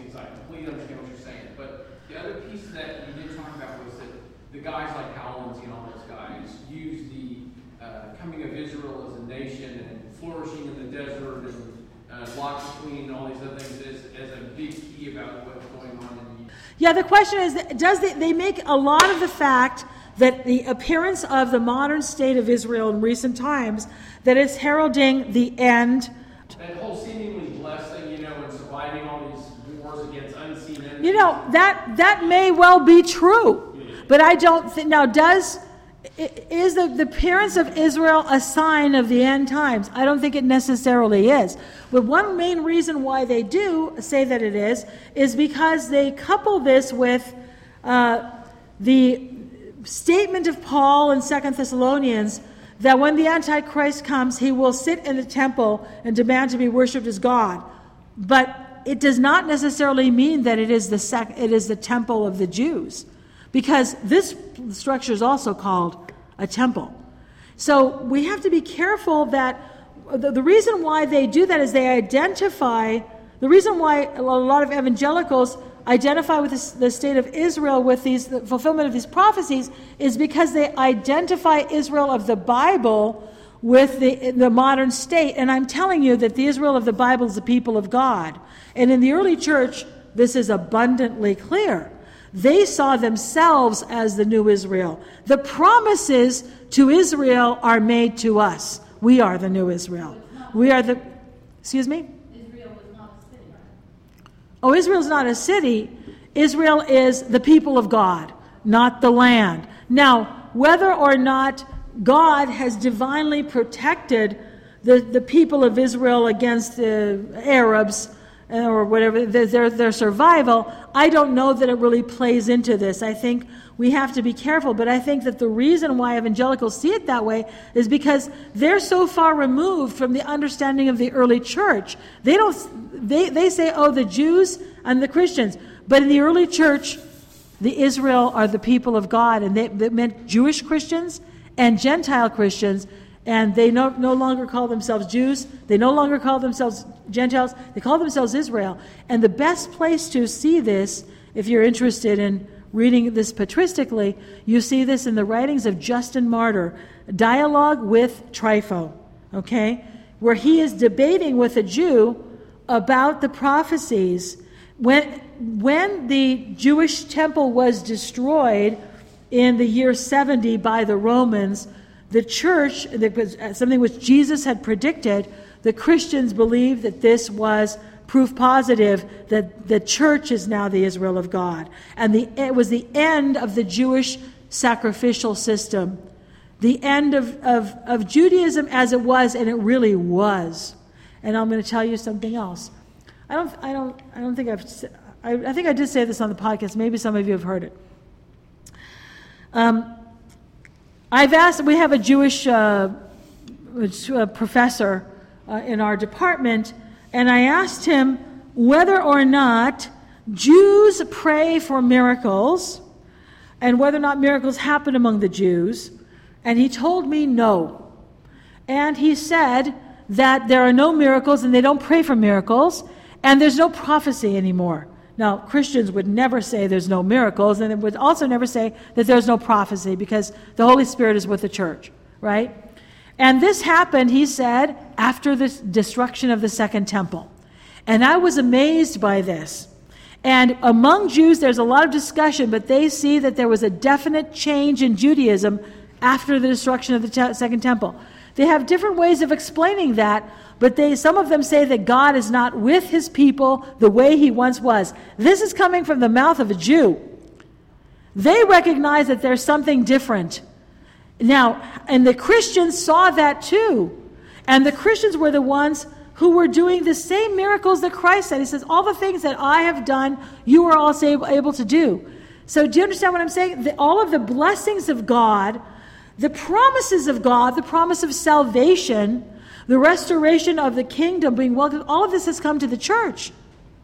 because I completely understand what you're saying. But the other piece that you did talk about was that the guys like Howlands and all those guys use the uh, coming of Israel as a nation and flourishing in the desert and uh, locked between all these other things as, as a big key about what's going on in the Yeah, the question is, does they, they make a lot of the fact that the appearance of the modern state of Israel in recent times, that it's heralding the end. That whole seemingly blessing, you know, and surviving all these wars against unseen enemies. You know, that that may well be true, but I don't think, now does, is the, the appearance of Israel a sign of the end times? I don't think it necessarily is. But one main reason why they do say that it is, is because they couple this with uh, the statement of Paul in Second Thessalonians that when the Antichrist comes, he will sit in the temple and demand to be worshipped as God. But it does not necessarily mean that it is the sec- it is the temple of the Jews, because this structure is also called a temple. So we have to be careful that the, the reason why they do that is they identify, the reason why a lot of evangelicals identify with the, the state of Israel with these the fulfillment of these prophecies is because they identify Israel of the Bible with the, the modern state. And I'm telling you that the Israel of the Bible is the people of God. And in the early church, this is abundantly clear. They saw themselves as the new Israel. The promises to Israel are made to us. We are the new Israel. We are the... Excuse me? Oh, Israel is not a city. Israel is the people of God, not the land. Now, whether or not God has divinely protected the, the people of Israel against the Arabs or whatever, their, their survival, I don't know that it really plays into this. I think we have to be careful, but I think that the reason why evangelicals see it that way is because they're so far removed from the understanding of the early church. They don't, they, they say, oh, the Jews and the Christians. But in the early church, the Israel are the people of God, and they, they meant Jewish Christians and Gentile Christians, and they no, no longer call themselves Jews. They no longer call themselves Gentiles. They call themselves Israel. And the best place to see this, if you're interested in reading this patristically, you see this in the writings of Justin Martyr, Dialogue with Trypho, okay, where he is debating with a Jew about the prophecies. When, when the Jewish temple was destroyed in the year seventy by the Romans, the church, something which Jesus had predicted, the Christians believed that this was proof positive that the church is now the Israel of God. And the, it was the end of the Jewish sacrificial system. The end of, of, of Judaism as it was, and it really was. And I'm going to tell you something else. I don't I don't I don't think I've I, I think I did say this on the podcast. Maybe some of you have heard it. Um I've asked, we have a Jewish uh, professor uh, in our department, and I asked him whether or not Jews pray for miracles and whether or not miracles happen among the Jews, and he told me no. And he said that there are no miracles and they don't pray for miracles, and there's no prophecy anymore. Now, Christians would never say there's no miracles, and they would also never say that there's no prophecy, because the Holy Spirit is with the church, right? And this happened, he said, after the destruction of the Second Temple. And I was amazed by this. And among Jews, there's a lot of discussion, but they see that there was a definite change in Judaism after the destruction of the te- Second Temple. They have different ways of explaining that, but they, some of them say that God is not with his people the way he once was. This is coming from the mouth of a Jew. They recognize that there's something different. Now, and the Christians saw that too. And the Christians were the ones who were doing the same miracles that Christ said. He says, all the things that I have done, you are also able to do. So do you understand what I'm saying? The, all of the blessings of God, the promises of God, the promise of salvation, the restoration of the kingdom being welcomed, all of this has come to the church.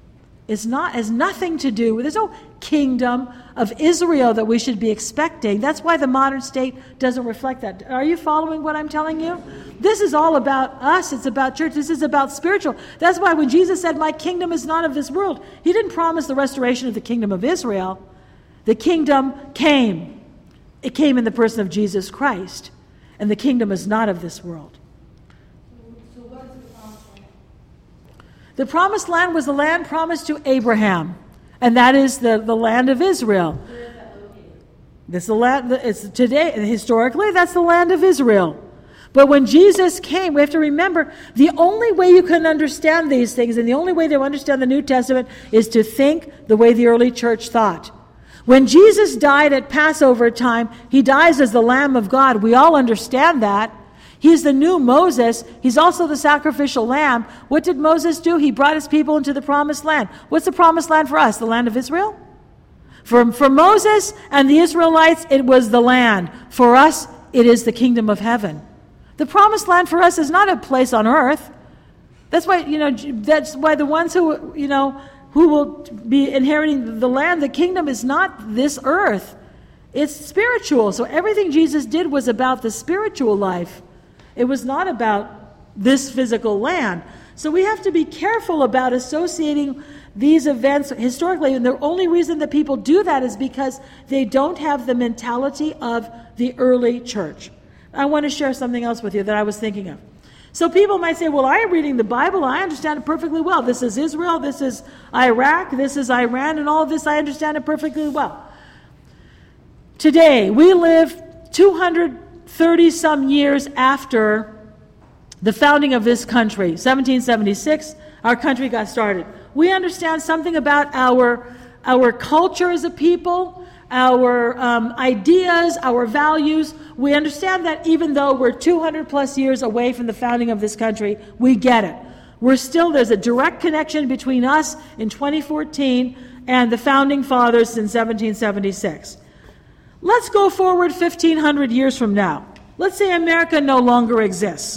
It's not, has nothing to do with, there's no kingdom of Israel that we should be expecting. That's why the modern state doesn't reflect that. Are you following what I'm telling you? This is all about us. It's about church. This is about spiritual. That's why when Jesus said, my kingdom is not of this world, he didn't promise the restoration of the kingdom of Israel. The kingdom came. It came in the person of Jesus Christ. And the kingdom is not of this world. So what is the promised land? The promised land was the land promised to Abraham. And that is the, the land of Israel. Where is that located? This is the land, it's today, historically, that's the land of Israel. But when Jesus came, we have to remember, the only way you can understand these things, and the only way to understand the New Testament, is to think the way the early church thought. When Jesus died at Passover time, he dies as the Lamb of God. We all understand that. He's the new Moses. He's also the sacrificial lamb. What did Moses do? He brought his people into the promised land. What's the promised land for us? The land of Israel? For, for Moses and the Israelites, it was the land. For us, it is the kingdom of heaven. The promised land for us is not a place on earth. That's why, you know, that's why the ones who, you know, who will be inheriting the land, the kingdom is not this earth. It's spiritual. So everything Jesus did was about the spiritual life. It was not about this physical land. So we have to be careful about associating these events historically. And the only reason that people do that is because they don't have the mentality of the early church. I want to share something else with you that I was thinking of. So people might say, well, I am reading the Bible. I understand it perfectly well. This is Israel. This is Iraq. This is Iran. And all of this, I understand it perfectly well. Today, we live two hundred thirty some years after the founding of this country. seventeen seventy-six, our country got started. We understand something about our, our culture as a people, our um, ideas, our values. We understand that even though we're two hundred plus years away from the founding of this country, we get it. We're still, there's a direct connection between us in twenty fourteen and the founding fathers in seventeen seventy-six. Let's go forward fifteen hundred years from now. Let's say America no longer exists.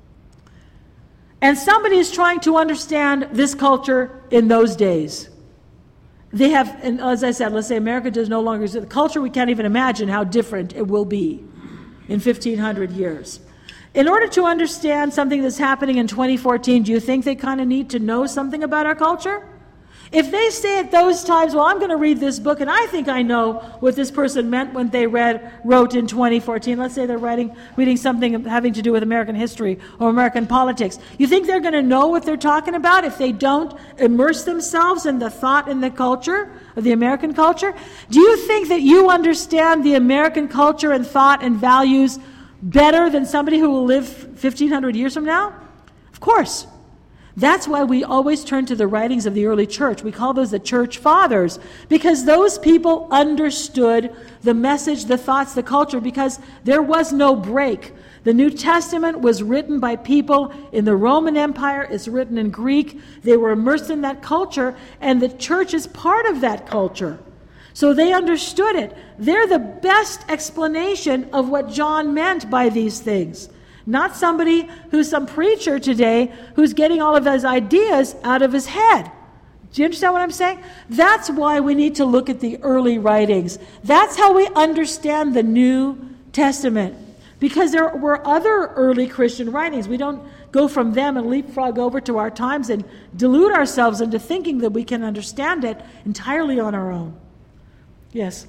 And somebody is trying to understand this culture in those days. They have, and as I said, let's say America does no longer exist. The culture, we can't even imagine how different it will be in fifteen hundred years. In order to understand something that's happening in twenty fourteen, do you think they kind of need to know something about our culture? If they say at those times, well, I'm going to read this book, and I think I know what this person meant when they read, wrote in twenty fourteen. Let's say they're writing, reading something having to do with American history or American politics. You think they're going to know what they're talking about if they don't immerse themselves in the thought and the culture of the American culture? Do you think that you understand the American culture and thought and values better than somebody who will live fifteen hundred years from now? Of course. That's why we always turn to the writings of the early church. We call those the church fathers, because those people understood the message, the thoughts, the culture, because there was no break. The New Testament was written by people in the Roman Empire. It's written in Greek. They were immersed in that culture, and the church is part of that culture. So they understood it. They're the best explanation of what John meant by these things. Not somebody who's some preacher today who's getting all of those ideas out of his head. Do you understand what I'm saying? That's why we need to look at the early writings. That's how we understand the New Testament. Because there were other early Christian writings. We don't go from them and leapfrog over to our times and delude ourselves into thinking that we can understand it entirely on our own. Yes?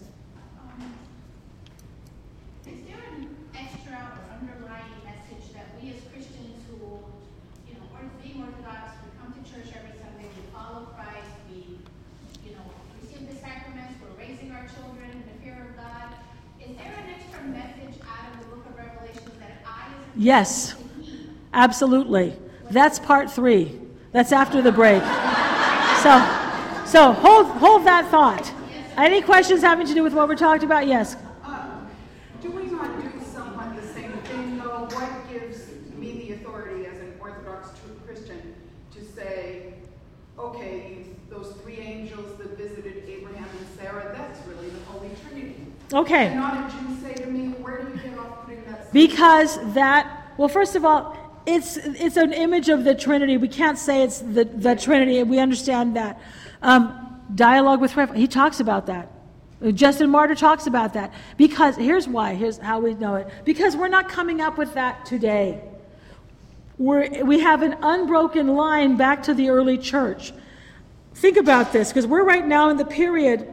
Yes, absolutely. That's part three. That's after the break. So, so hold hold that thought. Any questions having to do with what we're talking about? Yes. Uh, do we not do somewhat the same thing, though? What gives me the authority as an Orthodox true Christian to say, okay, those three angels that visited Abraham and Sarah, that's really the Holy Trinity. Okay. And not a Jew say to me, where do you get off putting that? Because that, well, first of all, it's it's an image of the Trinity. We can't say it's the, the Trinity. We understand that. Um, dialogue with Raphael, he talks about that. Justin Martyr talks about that. Because, here's why, here's how we know it. Because we're not coming up with that today. We're, we have an unbroken line back to the early church. Think about this, because we're right now in the period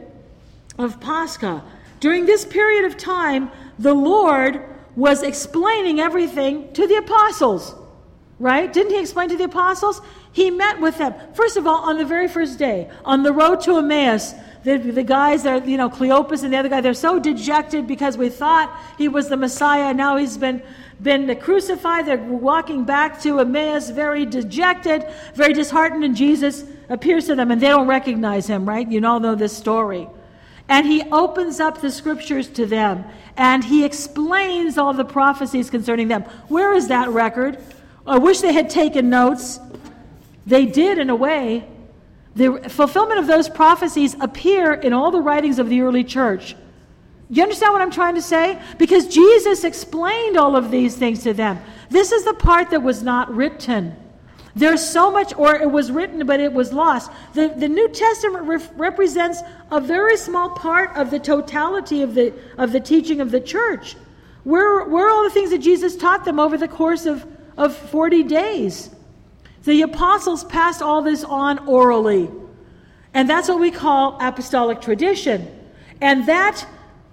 of Pascha. During this period of time, the Lord was explaining everything to the apostles. Right? Didn't he explain to the apostles? He met with them. First of all, on the very first day, on the road to Emmaus, the, the guys, that, you know, Cleopas and the other guy, they're so dejected because we thought he was the Messiah. Now he's been, been crucified. They're walking back to Emmaus very dejected, very disheartened, and Jesus appears to them, and they don't recognize him, right? You all know this story. And he opens up the scriptures to them, and he explains all the prophecies concerning them. Where is that record? I wish they had taken notes. They did, in a way. The fulfillment of those prophecies appear in all the writings of the early church. Do you understand what I'm trying to say? Because Jesus explained all of these things to them. This is the part that was not written. There's so much, or it was written, but it was lost. The, the New Testament re- represents a very small part of the totality of the, of the teaching of the church. Where, where are all the things that Jesus taught them over the course of of forty days. The apostles passed all this on orally. And that's what we call apostolic tradition. And that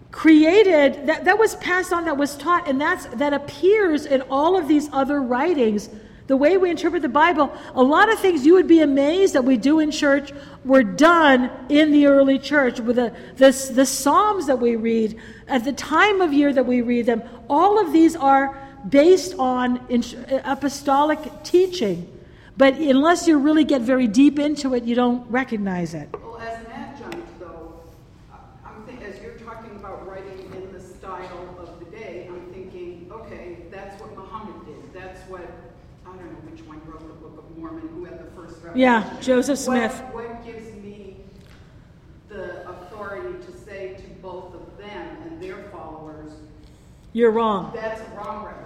created, that, that was passed on, that was taught, and that's that appears in all of these other writings. The way we interpret the Bible, a lot of things you would be amazed that we do in church were done in the early church. With the, the, the Psalms that we read, at the time of year that we read them, all of these are based on apostolic teaching. But unless you really get very deep into it, you don't recognize it. Well, as an adjunct, though, I'm think, as you're talking about writing in the style of the day, I'm thinking, okay, that's what Muhammad did. That's what, I don't know which one wrote the Book of Mormon, who had the first revelation. Yeah, Joseph Smith. What, what gives me the authority to say to both of them and their followers, you're wrong. That's a wrong revelation.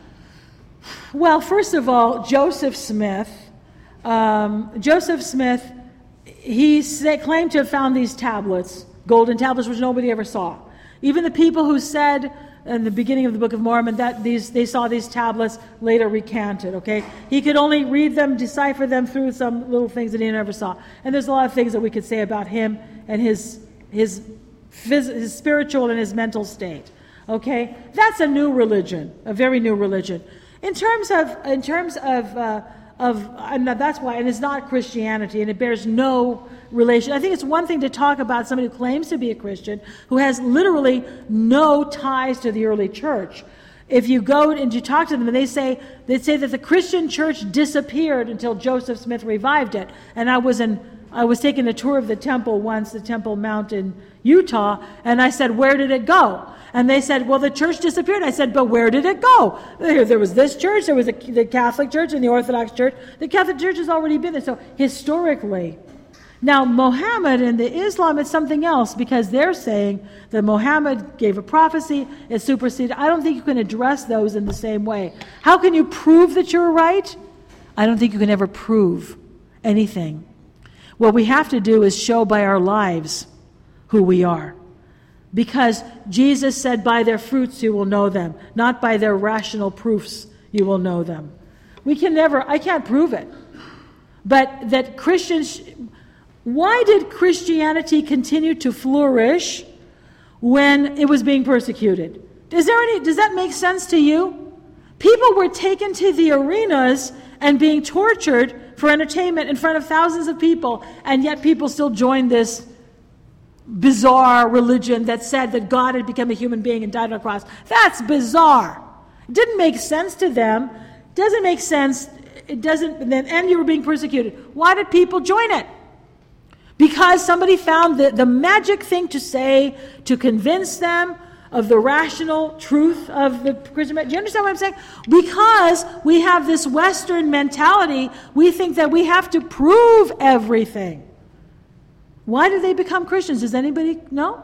Well, first of all, Joseph Smith, um, Joseph Smith, he say, claimed to have found these tablets, golden tablets, which nobody ever saw. Even the people who said in the beginning of the Book of Mormon that these they saw these tablets later recanted, okay? He could only read them, decipher them through some little things that he never saw. And there's a lot of things that we could say about him and his his, phys- his spiritual and his mental state. Okay, that's a new religion, a very new religion. In terms of, in terms of, uh, of, and that's why, and it's not Christianity, and it bears no relation. I think it's one thing to talk about somebody who claims to be a Christian who has literally no ties to the early church. If you go and you talk to them, and they say they say that the Christian church disappeared until Joseph Smith revived it. And I was in, I was taking a tour of the temple once, the Temple Mount in Utah, and I said, "Where did it go?" And they said, well, the church disappeared. I said, but where did it go? There was this church, there was a, the Catholic Church and the Orthodox Church. The Catholic Church has already been there. So historically, now Mohammed and the Islam is something else, because they're saying that Mohammed gave a prophecy, it superseded. I don't think you can address those in the same way. How can you prove that you're right? I don't think you can ever prove anything. What we have to do is show by our lives who we are. Because Jesus said, by their fruits you will know them, not by their rational proofs you will know them. We can never, I can't prove it. But that Christians, why did Christianity continue to flourish when it was being persecuted? Is there any, does that make sense to you? People were taken to the arenas and being tortured for entertainment in front of thousands of people, and yet people still joined this bizarre religion that said that God had become a human being and died on a cross. That's bizarre. It didn't make sense to them. Doesn't make sense. It doesn't. And you were being persecuted. Why did people join it? Because somebody found the, the magic thing to say to convince them of the rational truth of the Christian. Do you understand what I'm saying? Because we have this Western mentality, we think that we have to prove everything. Why did they become Christians? Does anybody know?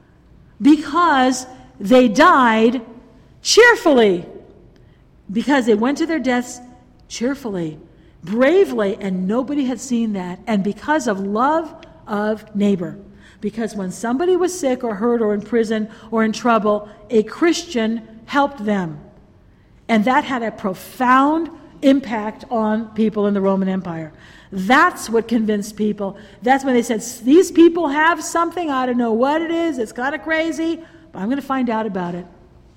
Because they died cheerfully. Because they went to their deaths cheerfully. bravely, and nobody had seen that. And because of love of neighbor. Because when somebody was sick or hurt or in prison or in trouble, a Christian helped them. And that had a profound impact on people in the Roman Empire. That's what convinced people. That's when they said, these people have something, I don't know what it is, it's kind of crazy, but I'm going to find out about it.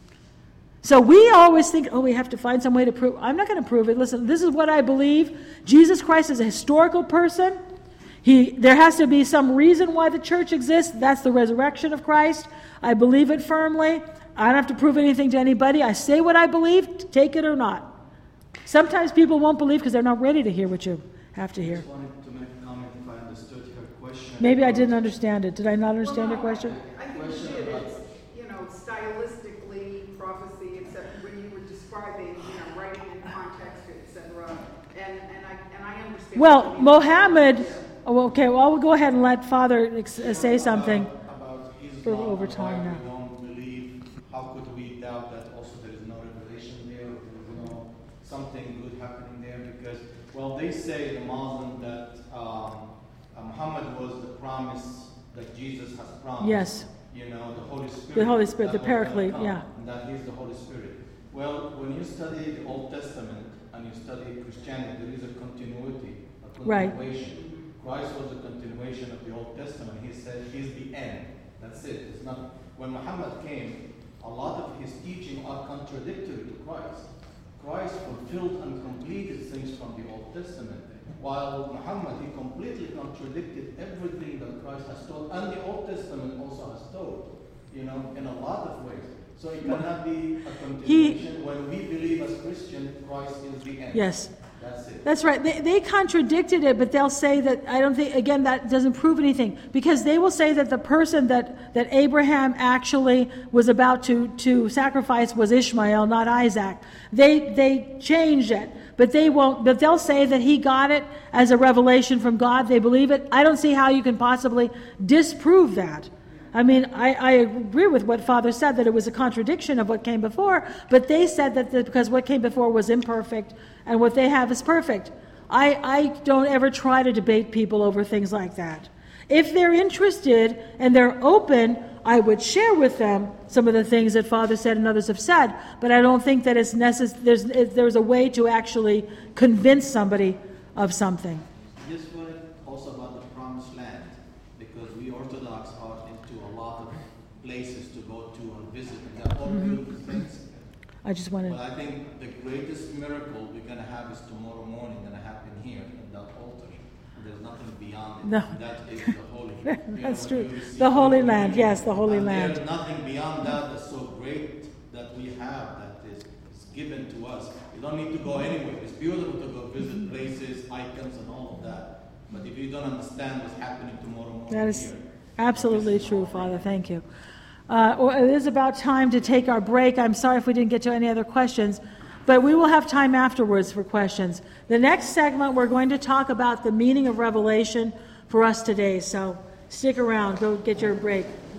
So we always think, oh, we have to find some way to prove. I'm not going to prove it. Listen, this is what I believe. Jesus Christ is a historical person. He, there has to be some reason why the church exists. That's the resurrection of Christ. I believe it firmly. I don't have to prove anything to anybody. I say what I believe, take it or not. Sometimes people won't believe because they're not ready to hear what you have to I hear. just wanted to make a comment if I understood her question. Maybe I didn't understand it. Did I not understand Well, your no, question? I I think you did. It's, you know, stylistically, prophecy, except when you were describing, you know, writing in context, et cetera. And, and I, and I understand. Well, what you mean. Mohammed, Yeah. oh, okay, well, we'll go ahead and let Father ex- uh, say something. About, about For Islam, over and time why now. we don't believe. How could we doubt that also there is no revelation there? You know, something good happening there because, well, they say the Muslim that um, uh, Muhammad was the promise that Jesus has promised. Yes. You know, the Holy Spirit. The Holy Spirit, that the was gonna Paraclete, come, yeah. And that is the Holy Spirit. Well, when you study the Old Testament and you study Christianity, there is a continuity, a Right. continuation. Christ was a continuation of the Old Testament. He said he's the end. That's it. It's not. When Muhammad came, a lot of his teaching are contradictory to Christ. Christ fulfilled and completed things from the Old Testament, while Muhammad, he completely contradicted everything that Christ has taught, and the Old Testament also has taught, you know, in a lot of ways. So it cannot be a continuation. When we believe as Christians, Christ is the end. Yes. That's it. That's right. They, they contradicted it, but they'll say that, I don't think, again, that doesn't prove anything. Because they will say that the person that, that Abraham actually was about to, to sacrifice was Ishmael, not Isaac. They, they changed it, but they won't, but they'll say that he got it as a revelation from God. They believe it. I don't see how you can possibly disprove that. I mean, I, I agree with what Father said, that it was a contradiction of what came before, but they said that the, because what came before was imperfect, and what they have is perfect. I, I don't ever try to debate people over things like that. If they're interested and they're open, I would share with them some of the things that Father said and others have said, but I don't think that it's necess- there's, it, there's a way to actually convince somebody of something. This one also about the promised land, because we Orthodox are into a lot of places to go to and visit, and they're all beautiful things. I just wanted... But I think the greatest miracle we're going to have is tomorrow morning going to happen here in that altar. There's nothing beyond it. No. That is the Holy Land. That's true. The Holy Land, yes, the Holy and Land. There's nothing beyond that that's so great that we have, that is, is given to us. You don't need to go anywhere. It's beautiful to go visit places, icons, and all of that. But if you don't understand what's happening tomorrow morning That is here, absolutely true, Father. Thank you. Uh, well, it is about time to take our break. I'm sorry if we didn't get to any other questions, but we will have time afterwards for questions. The next segment, we're going to talk about the meaning of Revelation for us today. So stick around. Go get your break.